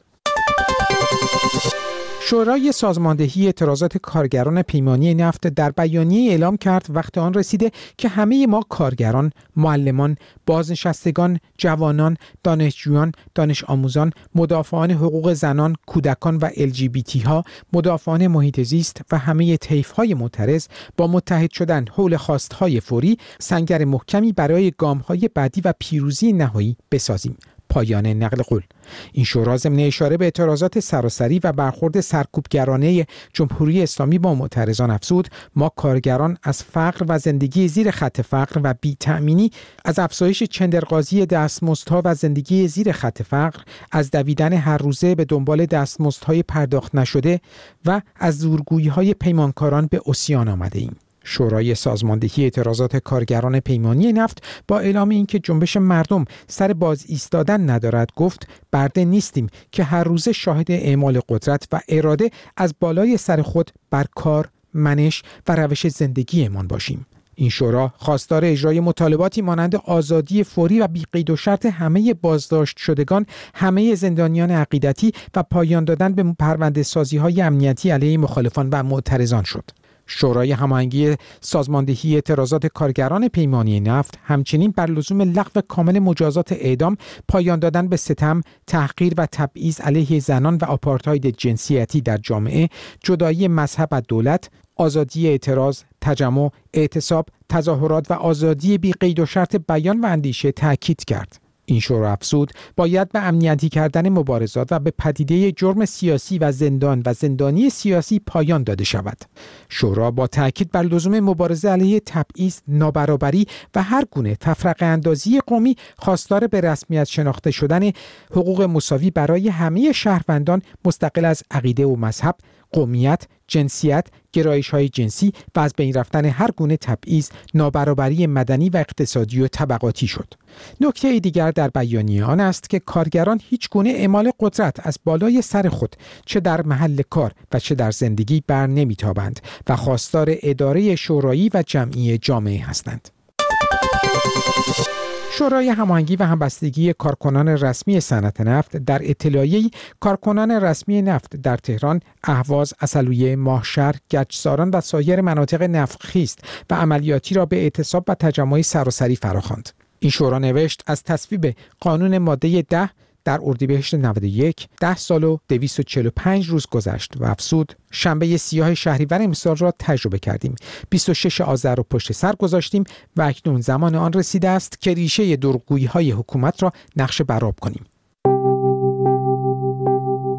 شورای سازماندهی اعتراضات کارگران پیمانی نفت در بیانیه اعلام کرد وقت آن رسیده که همه ما کارگران، معلمان، بازنشستگان، جوانان، دانشجویان، دانش آموزان، مدافعان حقوق زنان، کودکان و LGBT ها، مدافعان محیط زیست و همه طیف‌های معترض با متحد شدن حول خواست‌های فوری سنگر محکمی برای گام‌های بعدی و پیروزی نهایی بسازیم. پایان نقل قول. این شورا ضمن اشاره به اعتراضات سراسری و برخورد سرکوبگرانه جمهوری اسلامی با معترضان افزود: ما کارگران از فقر و زندگی زیر خط فقر و بی‌تأمینی، از افزایش چندرغازی دستمزدها و زندگی زیر خط فقر، از دویدن هر روزه به دنبال دستمزدهای پرداخت نشده و از زورگویی‌های پیمانکاران به عصیان آمده ایم. شورای سازماندهی اعتراضات کارگران پیمانی نفت با اعلام اینکه جنبش مردم سر باز ایستادن ندارد گفت: برده نیستیم که هر روز شاهد اعمال قدرت و اراده از بالای سر خود بر کار، منش و روش زندگیمان باشیم. این شورا خواستار اجرای مطالباتی مانند آزادی فوری و بی‌قید و شرط همه بازداشت شدگان، همه زندانیان عقیدتی و پایان دادن به پرونده سازی‌های امنیتی علیه مخالفان و معترضان شد. شورای هماهنگی سازماندهی اعتراضات کارگران پیمانی نفت همچنین بر لزوم لغو کامل مجازات اعدام، پایان دادن به ستم، تحقیر و تبعیض علیه زنان و آپارتاید جنسیتی در جامعه، جدایی مذهب از دولت، آزادی اعتراض، تجمع، اعتصاب، تظاهرات و آزادی بی قید و شرط بیان و اندیشه تاکید کرد. این شورا افزود باید به امنیتی کردن مبارزات و به پدیده جرم سیاسی و زندانی سیاسی پایان داده شود. شورا با تاکید بر لزوم مبارزه علیه تبعیض، نابرابری و هر گونه تفرقه اندازی قومی خواستار به رسمیت شناخته شدن حقوق مساوی برای همه شهروندان مستقل از عقیده و مذهب، قومیت، جنسیت، گرایش‌های جنسی و از بین رفتن هر گونه تبعیض، نابرابری مدنی و اقتصادی و طبقاتی شد. نکته دیگر در بیانیه آن است که کارگران هیچ گونه اعمال قدرت از بالای سر خود چه در محل کار و چه در زندگی بر نمی‌تابند و خواستار اداره شورایی و جمعی جامعه هستند. شورای هماهنگی و همبستگی کارکنان رسمی صنعت نفت در اطلاعیه‌ای کارکنان رسمی نفت در تهران، اهواز، عسلویه، ماهشهر، گچساران و سایر مناطق نفتخیز و عملیاتی را به اعتصاب و تجمع سراسری فراخواند. این شورا نوشت از تصویب قانون ماده 10 در اردیبهشت 91 10 سال و 245 روز گذشت و افزود: شنبه سیاه شهریور امسال را تجربه کردیم. 26 آذر را پشت سر گذاشتیم و اکنون زمان آن رسیده است که ریشه دروغگویی‌های حکومت را نقش برآب کنیم.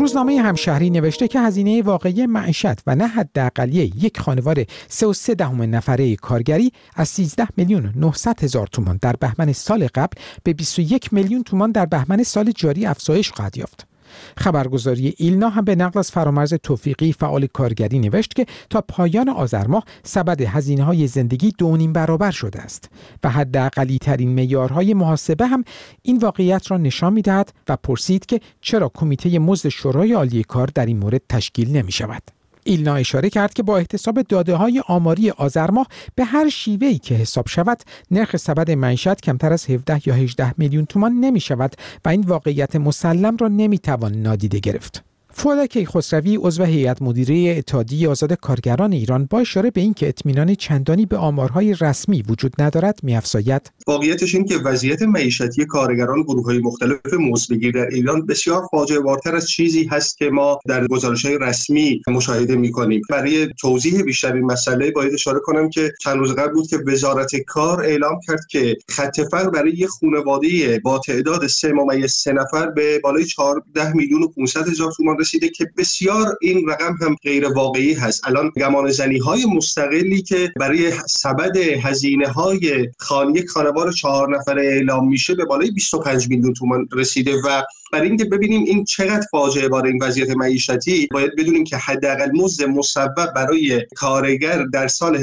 روزنامه همشهری نوشته که هزینه واقعی معیشت و نه حداقلیه یک خانواده 3.3 نفره کارگری از 13,900,000 تومان در بهمن سال قبل به 21 میلیون تومان در بهمن سال جاری افزایش خواهد یافت. خبرگزاری ایلنا هم به نقل از فرامرز توفیقی فعال کارگری نوشت که تا پایان آذر ماه سبد هزینه‌های زندگی 2.5 برابر شده است و حداقلی ترین معیارهای محاسبه هم این واقعیت را نشان می‌دهد و پرسید که چرا کمیته مزد شورای عالی کار در این مورد تشکیل نمی‌شود. ایلنا اشاره کرد که با احتساب داده‌های آماری آذر ماه به هر شیوهی که حساب شود نرخ سبد معیشت کمتر از 17 یا 18 میلیون تومان نمی شود و این واقعیت مسلم را نمی توان نادیده گرفت. فؤاد کیخسروی عضو هیئت مدیره اتحادیه آزاد کارگران ایران با اشاره به اینکه اطمینان چندانی به آمارهای رسمی وجود ندارد می‌افزاید واقعیتش این که وضعیت معیشتی کارگران گروه‌های مختلف مزدبگیر در ایران بسیار فاجعه‌بارتر از چیزی هست که ما در گزارش‌های رسمی مشاهده می‌کنیم. برای توضیح بیشتر این مسئله باید اشاره کنم که چند روز قبل بود که وزارت کار اعلام کرد که خط فقر برای یک خانواده با تعداد 3.3 نفر به بالای 14,500,000 تومان رسیده که بسیار این رقم هم غیر واقعی هست. الان گمان زنی‌های مستقلی که برای سبد هزینه‌های یک خانواده 4 نفره اعلام میشه به بالای 25 میلیون تومان رسیده و برای اینکه ببینیم این چقدر فاجعه باره این وضعیت معیشتی باید بدونیم که حداقل مزد مصوب برای کارگر در سال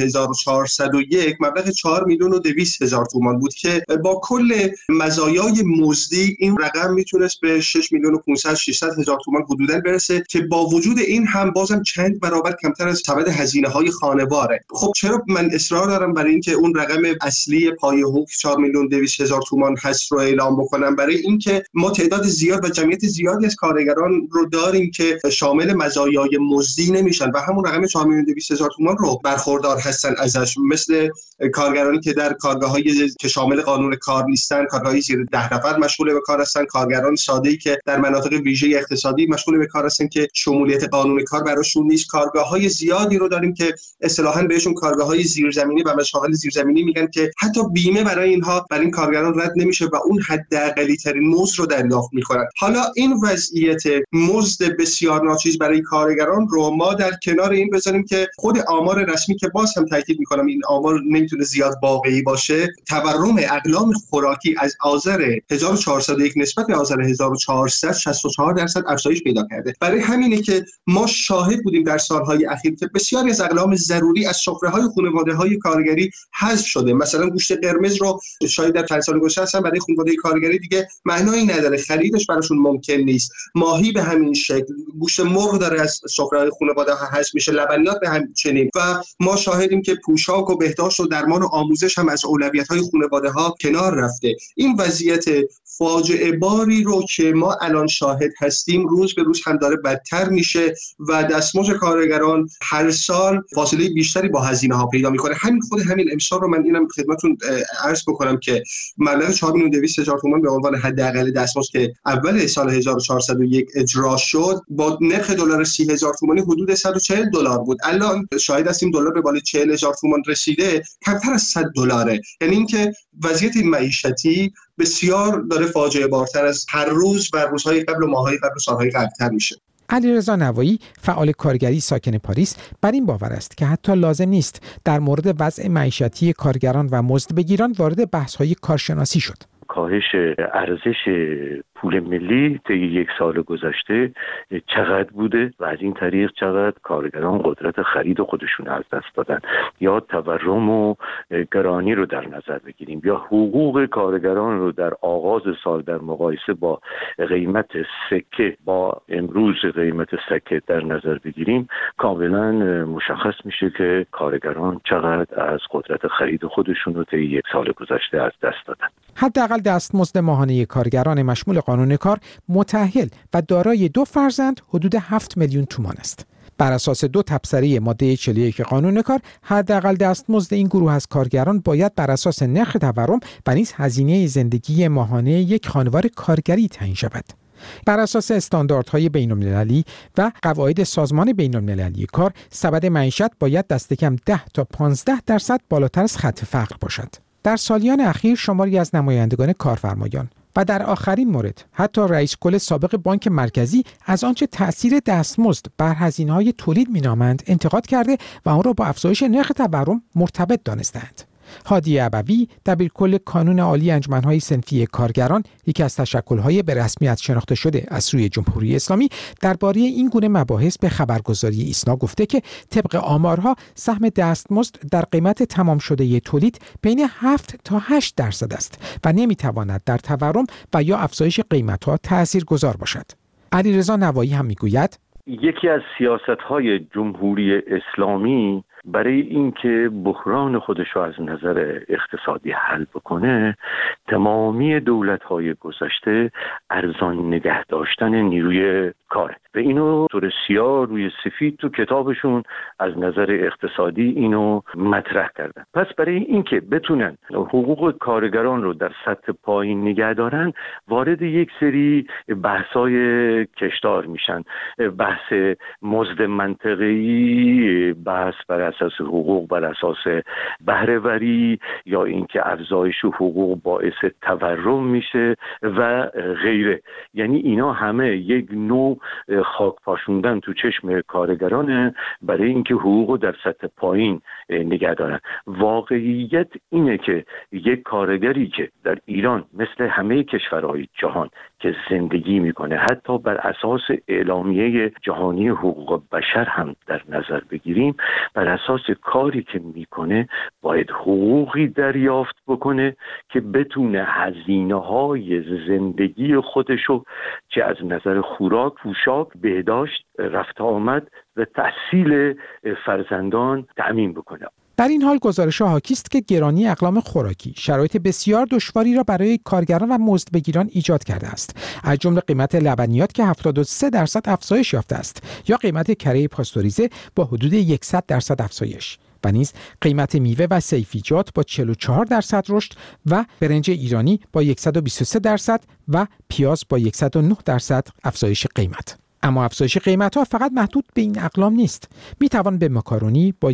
1401 مبلغ 4,200,000 تومان بود که با کل مزایای مزدی این رقم میتونست به 6,500,000-600,000 تومان حدوداً برسه که با وجود این هم بازم چند برابر کمتر از سبد هزینه‌های خانواره. خب چرا من اصرار دارم برای اینکه اون رقم اصلی پایه حقوق 4,200,000 تومان هست رو اعلام بکنم؟ برای اینکه ما تعداد زیاد و جمعیت زیادی از کارگران رو داریم که شامل مزایای مزدی نمیشن و همون رقم 4,200,000 تومان رو برخوردار هستن ازش، مثل کارگرانی که در کارگاه‌های که شامل قانون کار نیستن، کارگاهی زیر 10 نفر مشغول به کار هستن، کارگران ساده‌ای که در مناطق ویژه اقتصادی مشغول به کار هستن که شمولیت قانون کار براشون نیست. کارگاه‌های زیادی رو داریم که اصطلاحاً بهشون کارگاه‌های زیرزمینی و مشاغل زیرزمینی میگن که حتی بیمه برای اینها برای این کارگران رد نمیشه و اون حداقلی ترین مزد رو دریافت می‌کنن. حالا این وضعیت مزد بسیار ناچیز برای کارگران رو ما در کنار این بذاریم که خود آمار رسمی که باز هم تاکید می‌کنم این آمار نمیتونه زیاد واقعی باشه، تورم اقلام خوراکی از آذر 1401 نسبت به آذر 1400 64% افزایش پیدا کرده. برای همینه که ما شاهد بودیم در سالهای اخیر که بسیاری از اقلام ضروری از سفره‌های خانواده‌های کارگری حذف شده. مثلا گوشت قرمز رو شاید در چند سال گذشته اصلا برای خانواده کارگری دیگه معنایی نداره، خریدش براشون ممکن نیست. ماهی به همین شکل، گوشت مرغ داره از سفره‌های خانواده‌ها حذف میشه، لبنیات به همچنین و ما شاهدیم که پوشاک و بهداشت و درمان و آموزش هم از اولویت‌های خانواده‌ها کنار رفته. این وضعیت فاجعه باری رو که ما الان شاهد هستیم روز به روز هم داره بدتر میشه و دستمزد کارگران هر سال فاصله بیشتری با هزینه‌ها پیدا میکنه. همین امسال رو من اینم خدمتتون عرض بکنم که مبلغ 4,200,000 تومان به عنوان حداقل دستمزد که اول سال 1401 اجرا شد با نرخ دلار 30,000 تومانی حدود $140 بود. الان شاهد هستیم دلار به بالای 40,000 تومان رسیده، کمتر از $100. یعنی اینکه وضعیت معیشتی بسیار داره فاجعه بارتر از هر روز و روزهای قبل و ماه‌های قبل و سالهای قبل‌تر میشه. علیرضا نوایی فعال کارگری ساکن پاریس بر این باور است که حتی لازم نیست در مورد وضع معیشتی کارگران و مزدبگیران وارد بحث‌های کارشناسی شد. کاهش ارزش پول ملی طی یک سال گذشته چقدر بوده و از این طریق چقدر کارگران قدرت خرید خودشون از دست دادن، یا تورم و گرانی رو در نظر بگیریم یا حقوق کارگران رو در آغاز سال در مقایسه با قیمت سکه با امروز قیمت سکه در نظر بگیریم، کاملا مشخص میشه که کارگران چقدر از قدرت خرید خودشون رو طی یک سال گذشته از دست دادن. حداقل دستمزد ماهانه کارگران مشمول قانون کار متأهل و دارای 2 فرزند حدود 7 میلیون تومان است. بر اساس 2 تبصره ماده 41 قانون کار، حداقل دستمزد این گروه از کارگران باید بر اساس نرخ تورم و نیز هزینه زندگی ماهانه یک خانوار کارگری تعیین شود. بر اساس استانداردهای بین‌المللی و قواعد سازمان بین‌المللی کار، سبد معیشت باید دست کم 10 تا 15% بالاتر از خط فقر باشد. در سالیان اخیر شماری از نمایندگان کارفرمایان و در آخرین مورد حتی رئیس کل سابق بانک مرکزی از آنچه تأثیر دستمزد بر هزینه‌های تولید می‌نامند انتقاد کرده و آن را با افزایش نرخ تورم مرتبط دانستند. هادی ابوی دبیرکل کانون عالی انجمن‌های صنفی کارگران، یکی از تشکل‌های به رسمیت شناخته شده از سوی جمهوری اسلامی، درباره این گونه مباحث به خبرگزاری ایسنا گفته که طبق آمارها سهم دستمزد در قیمت تمام شده تولید بین 7 تا 8% است و نمی‌تواند در تورم و یا افزایش قیمت‌ها تأثیرگذار باشد. علیرضا نوایی هم می‌گوید یکی از سیاست‌های جمهوری اسلامی برای اینکه بحران خودش رو از نظر اقتصادی حل بکنه، تمامی دولت‌های گذشته ارزان نگه داشتن نیروی کاره و اینو طور سیاه روی سفید تو کتابشون از نظر اقتصادی اینو مطرح کردن. پس برای اینکه بتونن حقوق کارگران رو در سطح پایین نگه دارن، وارد یک سری بحث‌های کشدار میشن، بحث مزد منطقه‌ای، بحث بر اساس حقوق بر اساس بهره‌وری، یا اینکه افزایش حقوق باعث تورم میشه و غیره. یعنی اینا همه یک نوع خاک پاشوندن تو چشم کارگرانه برای اینکه حقوق رو در سطح پایین نگه دارن. واقعیت اینه که یک کارگری که در ایران مثل همه کشورهای جهان که زندگی میکنه، حتی بر اساس اعلامیه جهانی حقوق بشر هم در نظر بگیریم، بر اساس کاری که میکنه باید حقوقی دریافت بکنه که بتونه هزینه‌های زندگی خودشو چه از نظر خوراک، پوشاک، بهداشت، رفت آمد و تحصیل فرزندان تأمین بکنه. در این حال گزارش‌ها حاکی است که گرانی اقلام خوراکی شرایط بسیار دشواری را برای کارگران و مزدبگیران ایجاد کرده است، از جمله قیمت لبنیات که 73% افزایش یافته است یا قیمت کره پاستوریزه با حدود 100% افزایش و نیز قیمت میوه و سیفیجات با 44% رشد و برنج ایرانی با 123% و پیاز با 109% افزایش قیمت. اما افزایش قیمت‌ها فقط محدود به این اقلام نیست. می‌توان به ماکارونی با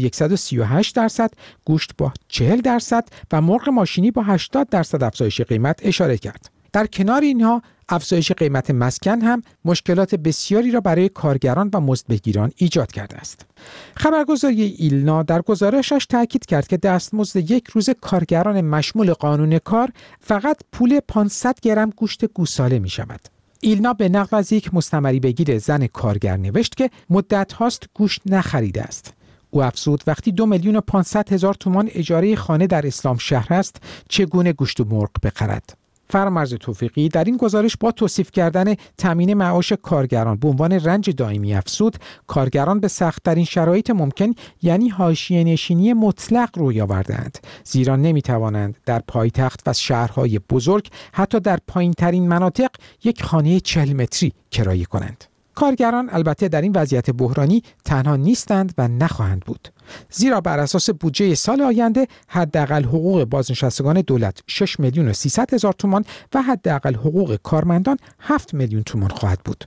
138%، گوشت با 40% و مرغ ماشینی با 80% افزایش قیمت اشاره کرد. در کنار اینها افزایش قیمت مسکن هم مشکلات بسیاری را برای کارگران و مزدبگیران ایجاد کرده است. خبرگزاری ایلنا در گزارشش تاکید کرد که دستمزد یک روز کارگران مشمول قانون کار فقط پول 500 گرم گوشت گوساله می‌شود. ایلنا به نقل از یک مستمری بگیر زن کارگر نوشت که مدت هاست گوشت نخریده است. او افزود وقتی 2,500,000 تومان اجاره خانه در اسلام شهر است، چگونه گوشت و مرغ بخرد؟ فرامرز توفیقی در این گزارش با توصیف کردن تامین معاش کارگران به عنوان رنج دائمی افزود کارگران به سخت‌ترین شرایط ممکن یعنی حاشیه نشینی مطلق روی آوردند، زیرا نمی‌توانند در پایتخت و شهرهای بزرگ حتی در پایین‌ترین مناطق یک خانه 40 متری کرایه کنند. کارگران البته در این وضعیت بحرانی تنها نیستند و نخواهند بود، زیرا بر اساس بودجه سال آینده حداقل حقوق بازنشستگان دولت 6,300,000 تومان و حداقل حقوق کارمندان 7 میلیون تومان خواهد بود.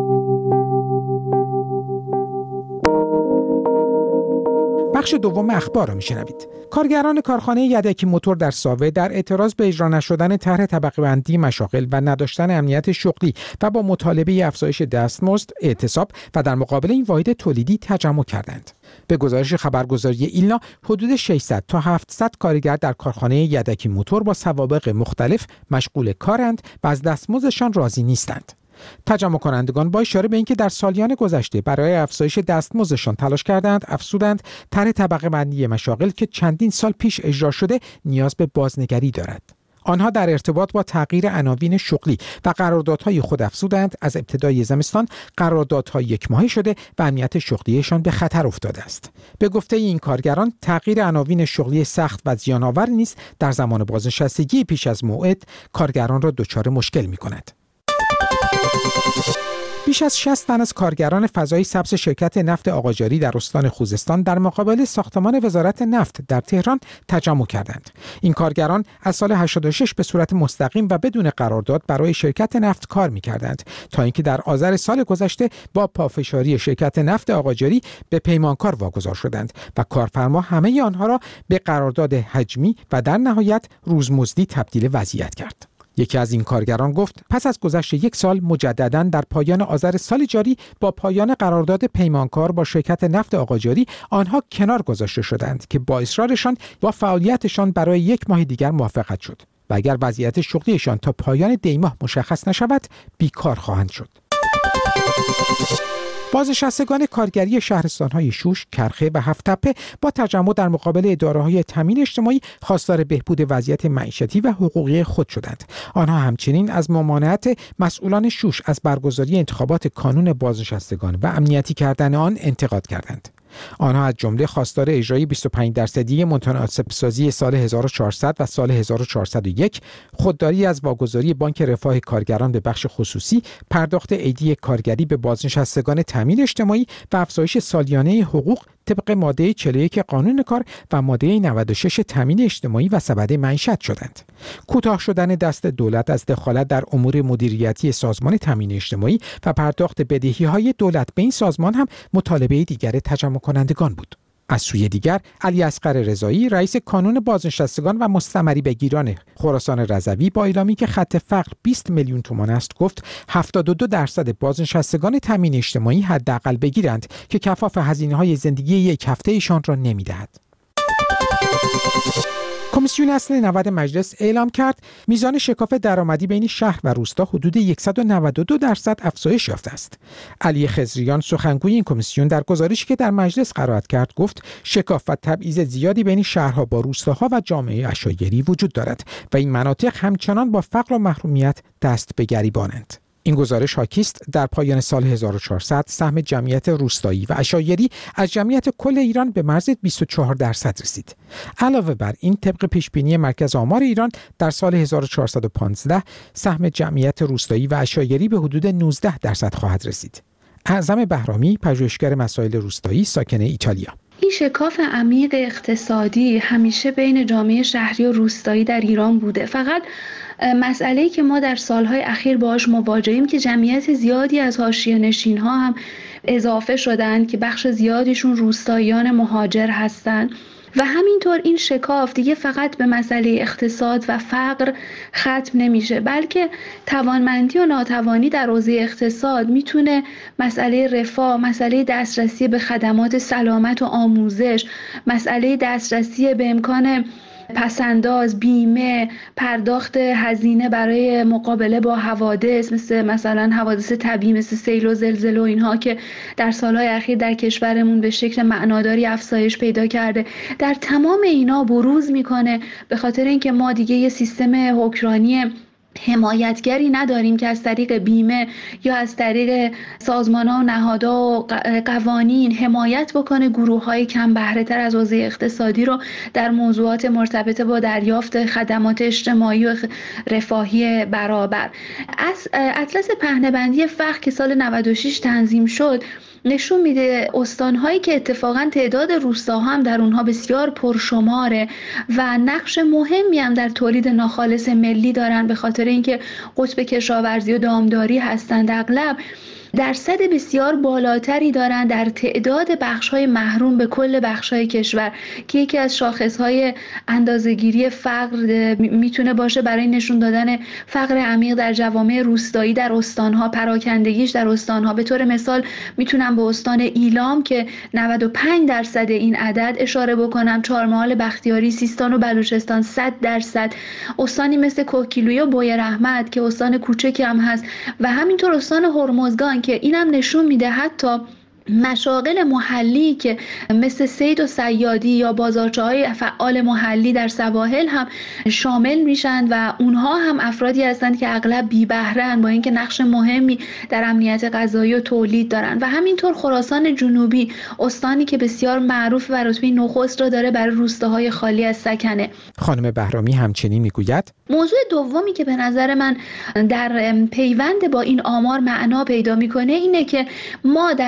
بخش دوم اخبار را میشنوید. کارگران کارخانه یدکی موتور در ساوه در اعتراض به اجرا نشدن طرح طبقه بندی مشاغل و نداشتن امنیت شغلی و با مطالبه افزایش دستمزد اعتصاب و در مقابل این واحد تولیدی تجمع کردند. به گزارش خبرگزاری ایلنا حدود 600 تا 700 کارگر در کارخانه یدکی موتور با سوابق مختلف مشغول کارند و از دستمزدشان راضی نیستند. تجمع کنندگان با اشاره به اینکه در سالیان گذشته برای افزایش دستمزدشان تلاش کردند، افزودند طرح طبقه بندی مشاغل که چندین سال پیش اجرا شده نیاز به بازنگری دارد. آنها در ارتباط با تغییر عناوین شغلی و قراردادهای خود افزودند از ابتدای زمستان قراردادها 1 ماهه شده و امنیت شغلیشان به خطر افتاده است. به گفته این کارگران تغییر عناوین شغلی سخت و زیان‌آور نیز در زمان بازنشستگی پیش از موعد کارگران را دچار مشکل می‌کند. بیش از 60 تن از کارگران فضای سبز شرکت نفت آقاجاری در استان خوزستان در مقابل ساختمان وزارت نفت در تهران تجمع کردند. این کارگران از سال 86 به صورت مستقیم و بدون قرارداد برای شرکت نفت کار می‌کردند تا اینکه در آذر سال گذشته با پافشاری شرکت نفت آقاجاری به پیمانکار واگذار شدند و کارفرما همه آنها را به قرارداد حجمی و در نهایت روزمزدی تبدیل وضعیت کرد. یکی از این کارگران گفت پس از گذشت 1 سال مجدداً در پایان آذر سال جاری با پایان قرارداد پیمانکار با شرکت نفت آقاجاری آنها کنار گذاشته شدند که با اصرارشان با فعالیتشان برای 1 ماه دیگر موافقت شد و اگر وضعیت شغلیشان تا پایان دی‌ماه مشخص نشود بیکار خواهند شد. بازنشستگان کارگری شهرستان‌های شوش، کرخه و هفت‌تپه با تجمع در مقابل اداره‌های تامین اجتماعی خواستار بهبود وضعیت معیشتی و حقوقی خود شدند. آنها همچنین از ممانعت مسئولان شوش از برگزاری انتخابات کانون بازنشستگان و امنیتی کردن آن انتقاد کردند. آنها از جمله خواستار اجرای 25% متناسب‌سازی سال 1400 و سال 1401، خودداری از واگذاری بانک رفاه کارگران به بخش خصوصی، پرداخت عیدی کارگری به بازنشستگان تامین اجتماعی و افزایش سالیانه حقوق طبق ماده 41 قانون کار و ماده 96 تامین اجتماعی و سبد معیشت شدند. کوتاه شدن دست دولت از دخالت در امور مدیریتی سازمان تامین اجتماعی و پرداخت بدهی‌های دولت به این سازمان هم مطالبه دیگر تجمع کنندگان بود. از سوی دیگر علی اصغر رضایی رئیس کانون بازنشستگان و مستمری بگیران خراسان رضوی با اعلامی که خط فقر 20 میلیون تومان است گفت 72% بازنشستگان تامین اجتماعی حداقل بگیرند که کفاف هزینه‌های زندگی 1 هفته ایشان را نمی‌دهد. کمیسیون اصل 90 مجلس اعلام کرد میزان شکاف درآمدی بین شهر و روستا حدود 192% افزایش یافته است. علی خضریان سخنگوی این کمیسیون در گزارشی که در مجلس قرائت کرد گفت شکاف و تبعیض زیادی بین شهرها با روستاها و جامعه عشایری وجود دارد و این مناطق همچنان با فقر و محرومیت دست به گریبانند. این گزارش حاکی است در پایان سال 1400 سهم جمعیت روستایی و عشایری از جمعیت کل ایران به مرز 24% رسید. علاوه بر این طبق پیشبینی مرکز آمار ایران در سال 1415 سهم جمعیت روستایی و عشایری به حدود 19% خواهد رسید. اعظم بهرامی پژوهشگر مسائل روستایی ساکن ایتالیا: این شکاف عمیق اقتصادی همیشه بین جامعه شهری و روستایی در ایران بوده. فقط مسئله‌ای که ما در سالهای اخیر باهاش مواجهیم که جمعیت زیادی از حاشیه‌نشین‌ها هم اضافه شدن که بخش زیادیشون روستاییان مهاجر هستن و همینطور این شکاف دیگه فقط به مسئله اقتصاد و فقر ختم نمیشه، بلکه توانمندی و ناتوانی در حوزه اقتصاد میتونه مسئله رفاه، مسئله دسترسی به خدمات سلامت و آموزش، مسئله دسترسی به امکان پسنداز، بیمه، پرداخت هزینه برای مقابله با حوادث مثلا حوادث طبیعی مثل سیل و زلزله و اینها که در سالهای اخیر در کشورمون به شکل معناداری افزایش پیدا کرده، در تمام اینا بروز میکنه به خاطر اینکه ما دیگه یه سیستم حکمرانی حمایتگری نداریم که از طریق بیمه یا از طریق سازمان‌ها و نهادها و قوانین حمایت بکنه گروه‌های کم بهره‌تر از حوزه اقتصادی رو در موضوعات مرتبط با دریافت خدمات اجتماعی و رفاهی برابر. از اطلس پهنه‌بندی فقر که سال 96 تنظیم شد نشون میده استان‌هایی که اتفاقاً تعداد روستاها هم در اونها بسیار پرشماره و نقش مهمی هم در تولید ناخالص ملی دارن به خاطر اینکه قطب کشاورزی و دامداری هستند، اغلب درصد بسیار بالاتری دارند در تعداد بخش‌های محروم به کل بخش‌های کشور که یکی از شاخص‌های اندازه‌گیری فقر میتونه باشه برای نشون دادن فقر عمیق در جوامع روستایی در استان‌ها، پراکندگیش در استان‌ها. به طور مثال میتونم به استان ایلام که 95% این عدد اشاره بکنم، چهارمحال بختیاری، سیستان و بلوچستان 100%، استانی مثل کوکیلویه و بوی رحمت که استان کوچکی هم هست و همینطور استان هرمزگان که اینم نشون میده حتی مشاغل محلی که مثل صید و صیادی یا بازارچه‌های فعال محلی در سواحل هم شامل میشن و اونها هم افرادی هستند که اغلب بی بهره‌اند با اینکه نقش مهمی در امنیت غذایی و تولید دارن. و همینطور خراسان جنوبی استانی که بسیار معروف و رتبه نخست را داره برای روستاهای خالی از سکنه. خانم بهرامی همچنین میگوید موضوع دومی که به نظر من در پیوند با این آمار معنا پیدا میکنه اینه که ما در همین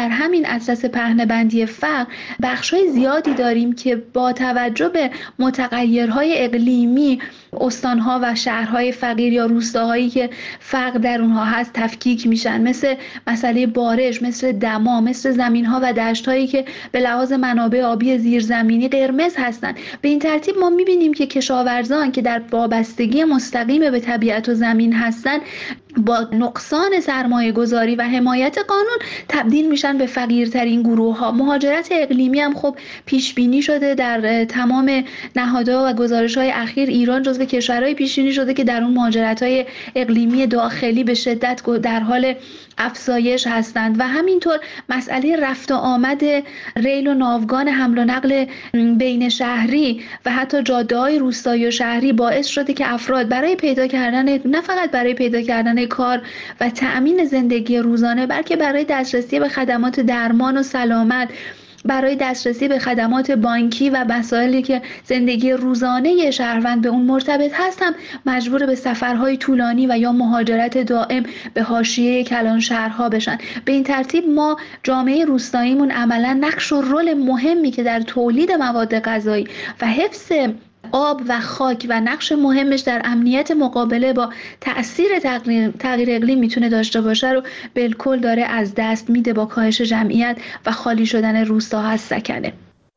اطلس پهنه‌بندی فقر بخش‌های زیادی داریم که با توجه به متغیرهای اقلیمی استان‌ها و شهرهای فقیر یا روستاهایی که فقر در اونها هست تفکیک میشن، مثل مسئله بارش، مثل دما، مثل زمین‌ها و دشت‌هایی که به لحاظ منابع آبی زیرزمینی قرمز هستند. به این ترتیب ما می‌بینیم که کشاورزان که در وابستگی مستقیم به طبیعت و زمین هستند با نقصان سرمایه گذاری و حمایت قانون تبدیل میشن به فقیرترین گروه ها. مهاجرت اقلیمی هم خب پیش بینی شده در تمام نهادها و گزارش های اخیر. ایران جزو کشورهای پیش بینی شده که در اون مهاجرت های اقلیمی داخلی به شدت در حال افزایش هستند و همینطور مسئله رفت و آمد ریل و ناوگان حمل و نقل بین شهری و حتی جاده‌های روستایی و شهری باعث شده که افراد برای پیدا کردن، نه فقط برای پیدا کردن کار و تأمین زندگی روزانه، بلکه برای دسترسی به خدمات درمان و سلامت، برای دسترسی به خدمات بانکی و مسائلی که زندگی روزانه شهروند به اون مرتبط هست هم مجبور به سفرهای طولانی و یا مهاجرت دائم به حاشیه کلان شهرها بشن. به این ترتیب ما جامعه روستاییمون عملا نقش و رول مهمی که در تولید مواد غذایی و حفظ آب و خاک و نقش مهمش در امنیت مقابله با تأثیر تغییر اقلیم میتونه داشته باشه رو بالکل داره از دست میده با کاهش جمعیت و خالی شدن روستاها از سکنه.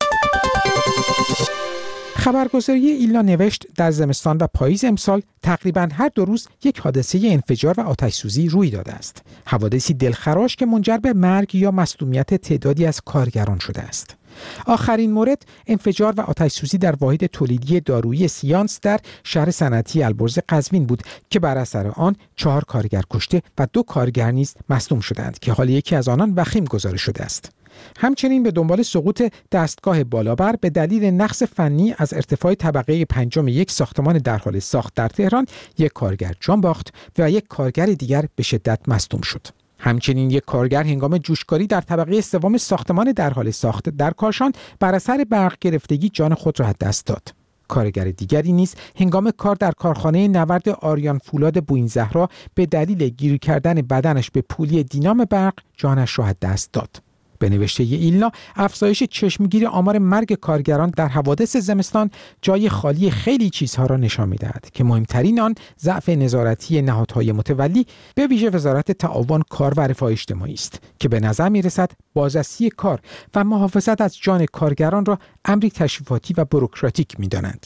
خبرگزاری ایلنا نوشت در زمستان و پاییز امسال تقریباً هر 2 روز یک حادثه انفجار و آتش‌سوزی روی داده است. حوادثی دلخراش که منجر به مرگ یا مصدومیت تعدادی از کارگران شده است. آخرین مورد انفجار و آتش‌سوزی در واحد تولیدی دارویی سیانس در شهر صنعتی البرز قزوین بود که بر اثر آن 4 کارگر کشته و 2 کارگر نیز مصدوم شدند که حال یکی از آنان وخیم گزارش شده است. همچنین به دنبال سقوط دستگاه بالابر به دلیل نقص فنی از ارتفاع طبقه 5 یک ساختمان در حال ساخت در تهران 1 کارگر جان باخت و 1 کارگر دیگر به شدت مصدوم شد. همچنین 1 کارگر هنگام جوشکاری در طبقه 3 ساختمان در حال ساخت در کاشان بر اثر برق گرفتگی جان خود را از دست داد. کارگر دیگری نیز هنگام کار در کارخانه نورد آریان فولاد بوئین زهرا به دلیل گیر کردن بدنش به پولی دینام برق جانش را از دست داد. به نوشته ایلنا، افزایش چشمگیر آمار مرگ کارگران در حوادث زمستان جای خالی خیلی چیزها را نشان می‌دهد که مهمترین آن ضعف نظارتی نهادهای متولی به ویژه وزارت تعاون کار و رفاه اجتماعی است که به نظر می‌رسد بازرسی کار و محافظت از جان کارگران را امری تشریفاتی و بوروکراتیک می‌دانند.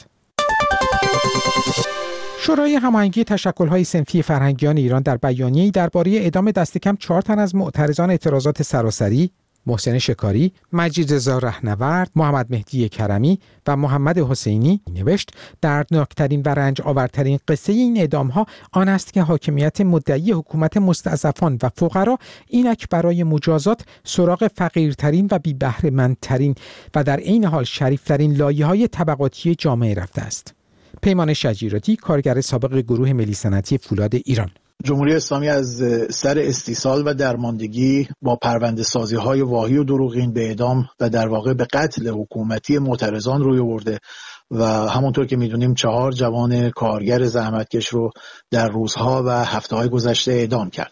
شورای هماهنگی تشکل‌های صنفی فرهنگیان ایران در بیانیه‌ای درباره اعدام دست کم 4 تن از معترضان اعتراضات سراسری، محسن شکاری، مجید رضا رهنورد، محمد مهدی کرمی و محمد حسینی نوشت دردناکترین و رنج آورترین قصه این اعدام‌ها آن است که حاکمیت مدعی حکومت مستضعفان و فقرا اینک برای مجازات سراغ فقیرترین و بی‌بهره‌مندترین و در عین حال شریفترین لایه‌های طبقاتی جامعه رفته است. پیمان شجیراتی، کارگر سابق گروه ملی صنعتی فولاد ایران: جمهوری اسلامی از سر استیصال و درماندگی با پرونده سازی های واهی و دروغین به اعدام و در واقع به قتل حکومتی معترضان روی آورده و همونطور که میدونیم 4 جوان کارگر زحمتکش رو در روزها و هفته‌های گذشته اعدام کرد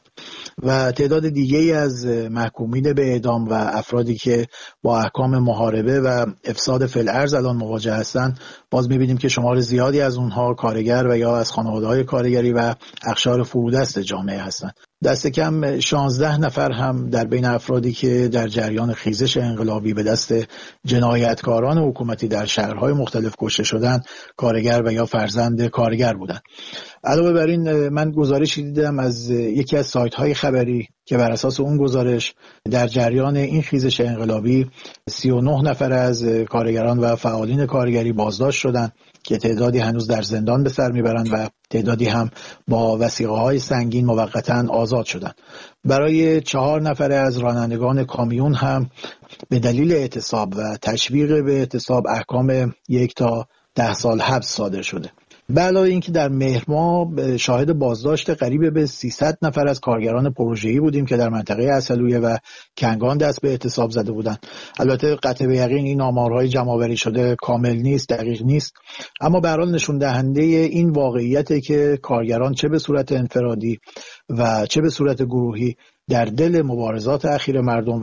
و تعداد دیگه‌ای از محکومین به اعدام و افرادی که با احکام محاربه و افساد فی الارض الان مواجه هستند. باز می‌بینیم که شمار زیادی از اونها کارگر و یا از خانواده‌های کارگری و اقشار فرودست جامعه هستند. دست کم 16 نفر هم در بین افرادی که در جریان خیزش انقلابی به دست جنایتکاران حکومتی در شهرهای مختلف کشته شدند کارگر و یا فرزند کارگر بودند. علاوه بر این من گزارشی دیدم از یکی از سایت‌های خبری که بر اساس اون گزارش در جریان این خیزش انقلابی 39 نفر از کارگران و فعالین کارگری بازداشت شدند که تعدادی هنوز در زندان به سر میبرند و تعدادی هم با وثیقه‌های سنگین موقتاً آزاد شدند. برای 4 نفر از رانندگان کامیون هم به دلیل اعتصاب و تشویق به اعتصاب احکام 1 تا 10 سال حبس صادر شده. به علاوه اینکه در مهر ماه شاهد بازداشت قریب به 300 نفر از کارگران پروژه‌ای بودیم که در منطقه عسلویه و کنگان دست به اعتصاب زده بودند. البته قطع به یقین این آمارهای جمع‌آوری شده کامل نیست، دقیق نیست، اما به هر حال نشون دهنده این واقعیته که کارگران چه به صورت انفرادی و چه به صورت گروهی در دل مبارزات اخیر مردم و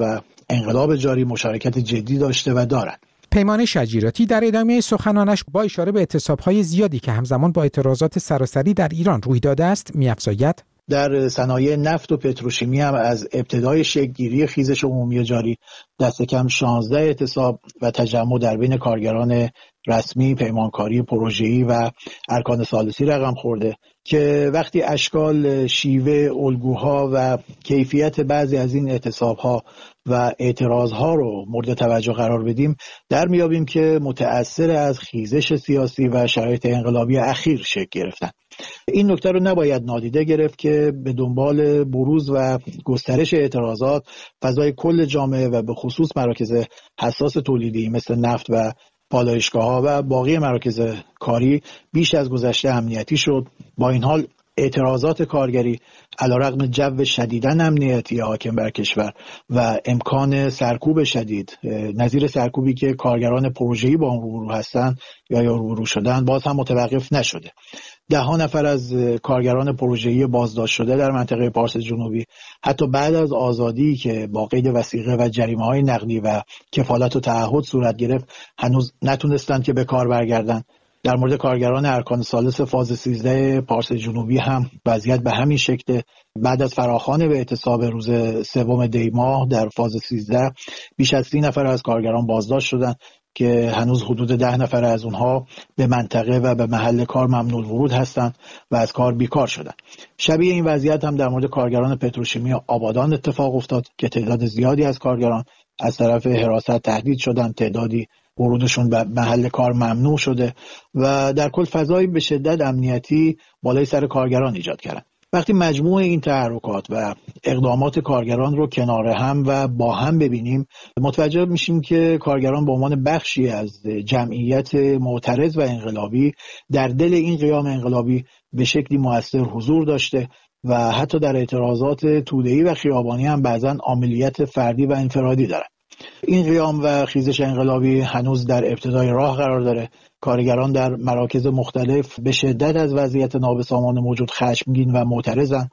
انقلاب جاری مشارکت جدی داشته و دارند. پیمان شجیراتی در ادامه سخنانش با اشاره به اعتصاب‌های زیادی که همزمان با اعتراضات سراسری در ایران روی داده است می‌افزاید: در صنایع نفت و پتروشیمی هم از ابتدای شکل‌گیری خیزش عمومی جاری دست کم 16 اعتصاب و تجمع در بین کارگران رسمی، پیمانکاری پروژه‌ای و ارکان ثالثی رقم خورده که وقتی اشکال، شیوه، الگوها و کیفیت بعضی از این اعتصاب‌ها و اعتراض‌ها رو مورد توجه قرار بدیم، در میابیم که متأثر از خیزش سیاسی و شرایط انقلابی اخیر شکل گرفتن. این نکته رو نباید نادیده گرفت که به دنبال بروز و گسترش اعتراضات فضای کل جامعه و به خصوص مراکز حساس تولیدی مثل نفت و پالایشگاه‌ها و باقی مراکز کاری بیش از گذشته امنیتی شد. با این حال اعتراضات کارگری علیرغم جو شدیداً امنیتی حاکم بر کشور و امکان سرکوب شدید نظیر سرکوبی که کارگران پروژه‌ای با اون روبرو هستند یا روبرو شدن باز هم متوقف نشده. 10 نفر از کارگران پروژه‌ای بازداشت شده در منطقه پارس جنوبی حتی بعد از آزادی که با قید وثیقه و جریمه‌های نقدی و کفالت و تعهد صورت گرفت هنوز نتونستند که به کار برگردند. در مورد کارگران ارکان ثالث فاز 13 پارس جنوبی هم وضعیت به همین شکل. بعد از فراخوان به اعتصاب روز 3 دی ماه در فاز 13 بیش از 30 نفر از کارگران بازداشت شدند که هنوز حدود 10 نفر از اونها به منطقه و به محل کار ممنوع ورود هستند و از کار بیکار شدند. شبیه این وضعیت هم در مورد کارگران پتروشیمی آبادان اتفاق افتاد که تعداد زیادی از کارگران از طرف حراست تهدید شدند، تعدادی ورودشون به محل کار ممنوع شده و در کل فضایی به شدت امنیتی بالای سر کارگران ایجاد کردن. وقتی مجموع این تحرکات و اقدامات کارگران رو کنار هم و با هم ببینیم متوجه میشیم که کارگران به عنوان بخشی از جمعیت معترض و انقلابی در دل این قیام انقلابی به شکلی مؤثر حضور داشته و حتی در اعتراضات توده‌ای و خیابانی هم بعضاً عاملیت فردی و انفرادی دارن. این قیام و خیزش انقلابی هنوز در ابتدای راه قرار داره. کارگران در مراکز مختلف به شدت از وضعیت نابسامان موجود خشمگین و معترضن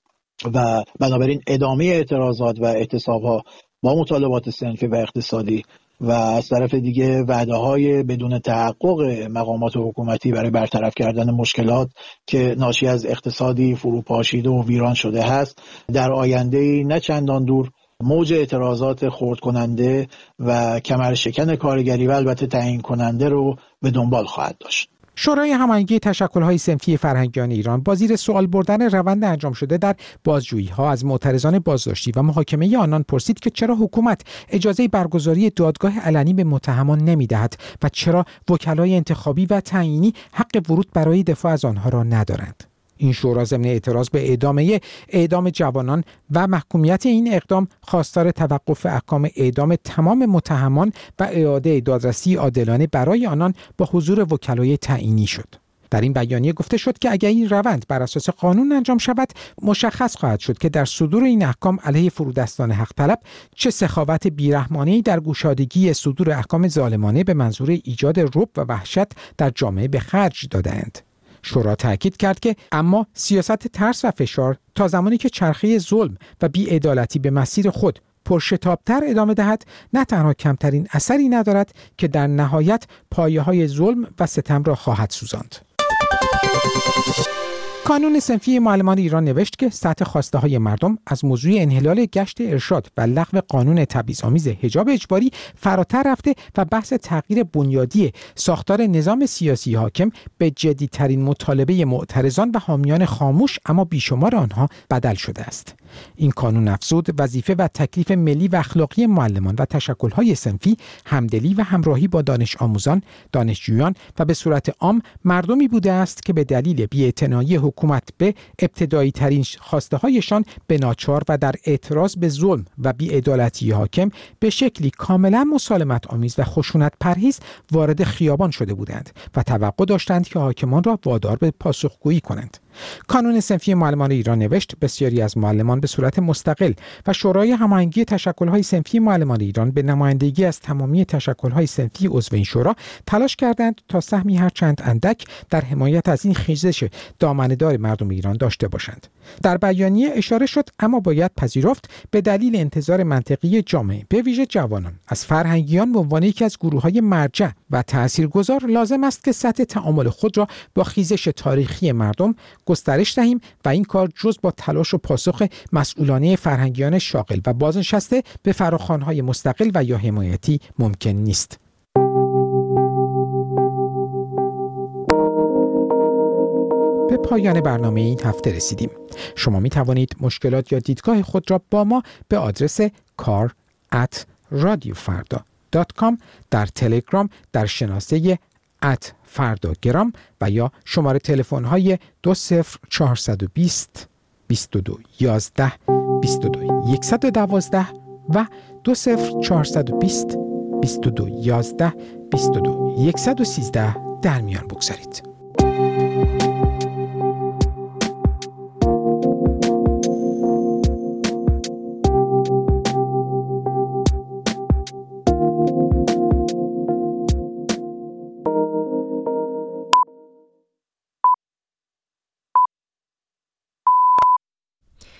و بنابراین ادامه اعتراضات و اعتصاب‌ها با مطالبات صنفی و اقتصادی و از طرف دیگه وعده‌های بدون تحقق مقامات حکومتی برای برطرف کردن مشکلات که ناشی از اقتصادی فروپاشیده و ویران شده هست در آینده‌ای نه چندان دور موج اعتراضات خرد کننده و کمر شکن کارگری و البته تعیین کننده رو به دنبال خواهد داشت. شورای هماهنگی تشکل‌های صنفی فرهنگیان ایران با زیر سوال بردن روند انجام شده در بازجویی‌ها از معترضان بازداشتی و محاکمه آنان پرسید که چرا حکومت اجازه برگزاری دادگاه علنی به متهمان نمی‌دهد و چرا وکلای انتخابی و تعیینی حق ورود برای دفاع از آنها را ندارند. این شورا ضمن اعتراض به اعدام جوانان و محکومیت این اقدام خواستار توقف احکام اعدام تمام متهمان و اعاده دادرسی عادلانه برای آنان با حضور وکلای تعیینی شد. در این بیانیه گفته شد که اگر این روند بر اساس قانون انجام شود مشخص خواهد شد که در صدور این احکام علیه فرودستان حق طلب چه سخاوت بیرحمانه‌ای در گشادگی صدور احکام ظالمانه به منظور ایجاد رعب و وحشت در جامعه به خرج داده‌اند. شورا تاکید کرد که اما سیاست ترس و فشار تا زمانی که چرخه ظلم و بی‌عدالتی به مسیر خود پرشتاب‌تر ادامه دهد نه تنها کمترین اثری ندارد که در نهایت پایه‌های ظلم و ستم را خواهد سوزاند. کانون صنفی معلمان ایران نوشت که سطح خواسته‌های مردم از موضوع انحلال گشت ارشاد و لغو قانون تبعیض‌آمیز حجاب اجباری فراتر رفته و بحث تغییر بنیادی ساختار نظام سیاسی حاکم به جدی‌ترین مطالبه معترضان و حامیان خاموش اما بیشمار آنها بدل شده است. این کانون افزود وظیفه و تکلیف ملی و اخلاقی معلمان و تشکل‌های صنفی همدلی و همراهی با دانش آموزان، دانشجویان و به صورت عام مردمی بوده است که به دلیل بی‌اعتنایی حکومت به ابتدایی ترین خواسته هایشان به ناچار و در اعتراض به ظلم و بی‌عدالتی حاکم به شکلی کاملا مسالمت آمیز و خشونت پرهیز وارد خیابان شده بودند و توقع داشتند که حاکمان را وادار به پاسخگویی کنند. کانون صنفی معلمان ایران نوشت بسیاری از معلمان به صورت مستقل و شورای هماهنگی تشکل‌های صنفی معلمان ایران به نمایندگی از تمامی تشکل‌های صنفی عضو این شورا تلاش کردند تا سهمی هرچند اندک در حمایت از این خیزش دامنه‌دار مردم ایران داشته باشند. در بیانیه اشاره شد اما باید پذیرفت به دلیل انتظار منطقی جامعه به ویژه جوانان از فرهنگیان به عنوان یکی از گروه‌های مرجع و تاثیرگذار لازم است که سطح تعامل خود را با خیزش تاریخی مردم گسترش دهیم و این کار جز با تلاش و پاسخ مسئولانه فرهنگیان شاغل و بازنشسته به فراخوان‌های مستقل و یا حمایتی ممکن نیست. به پایان برنامه این هفته رسیدیم. شما می توانید مشکلات یا دیدگاه خود را با ما به آدرس kar@radiofarda.com در تلگرام در شناسه @فرداگرام و یا شماره تلفن های 20420 22 11 22 112 و 20420 22 11 22 113 در میان بگذارید.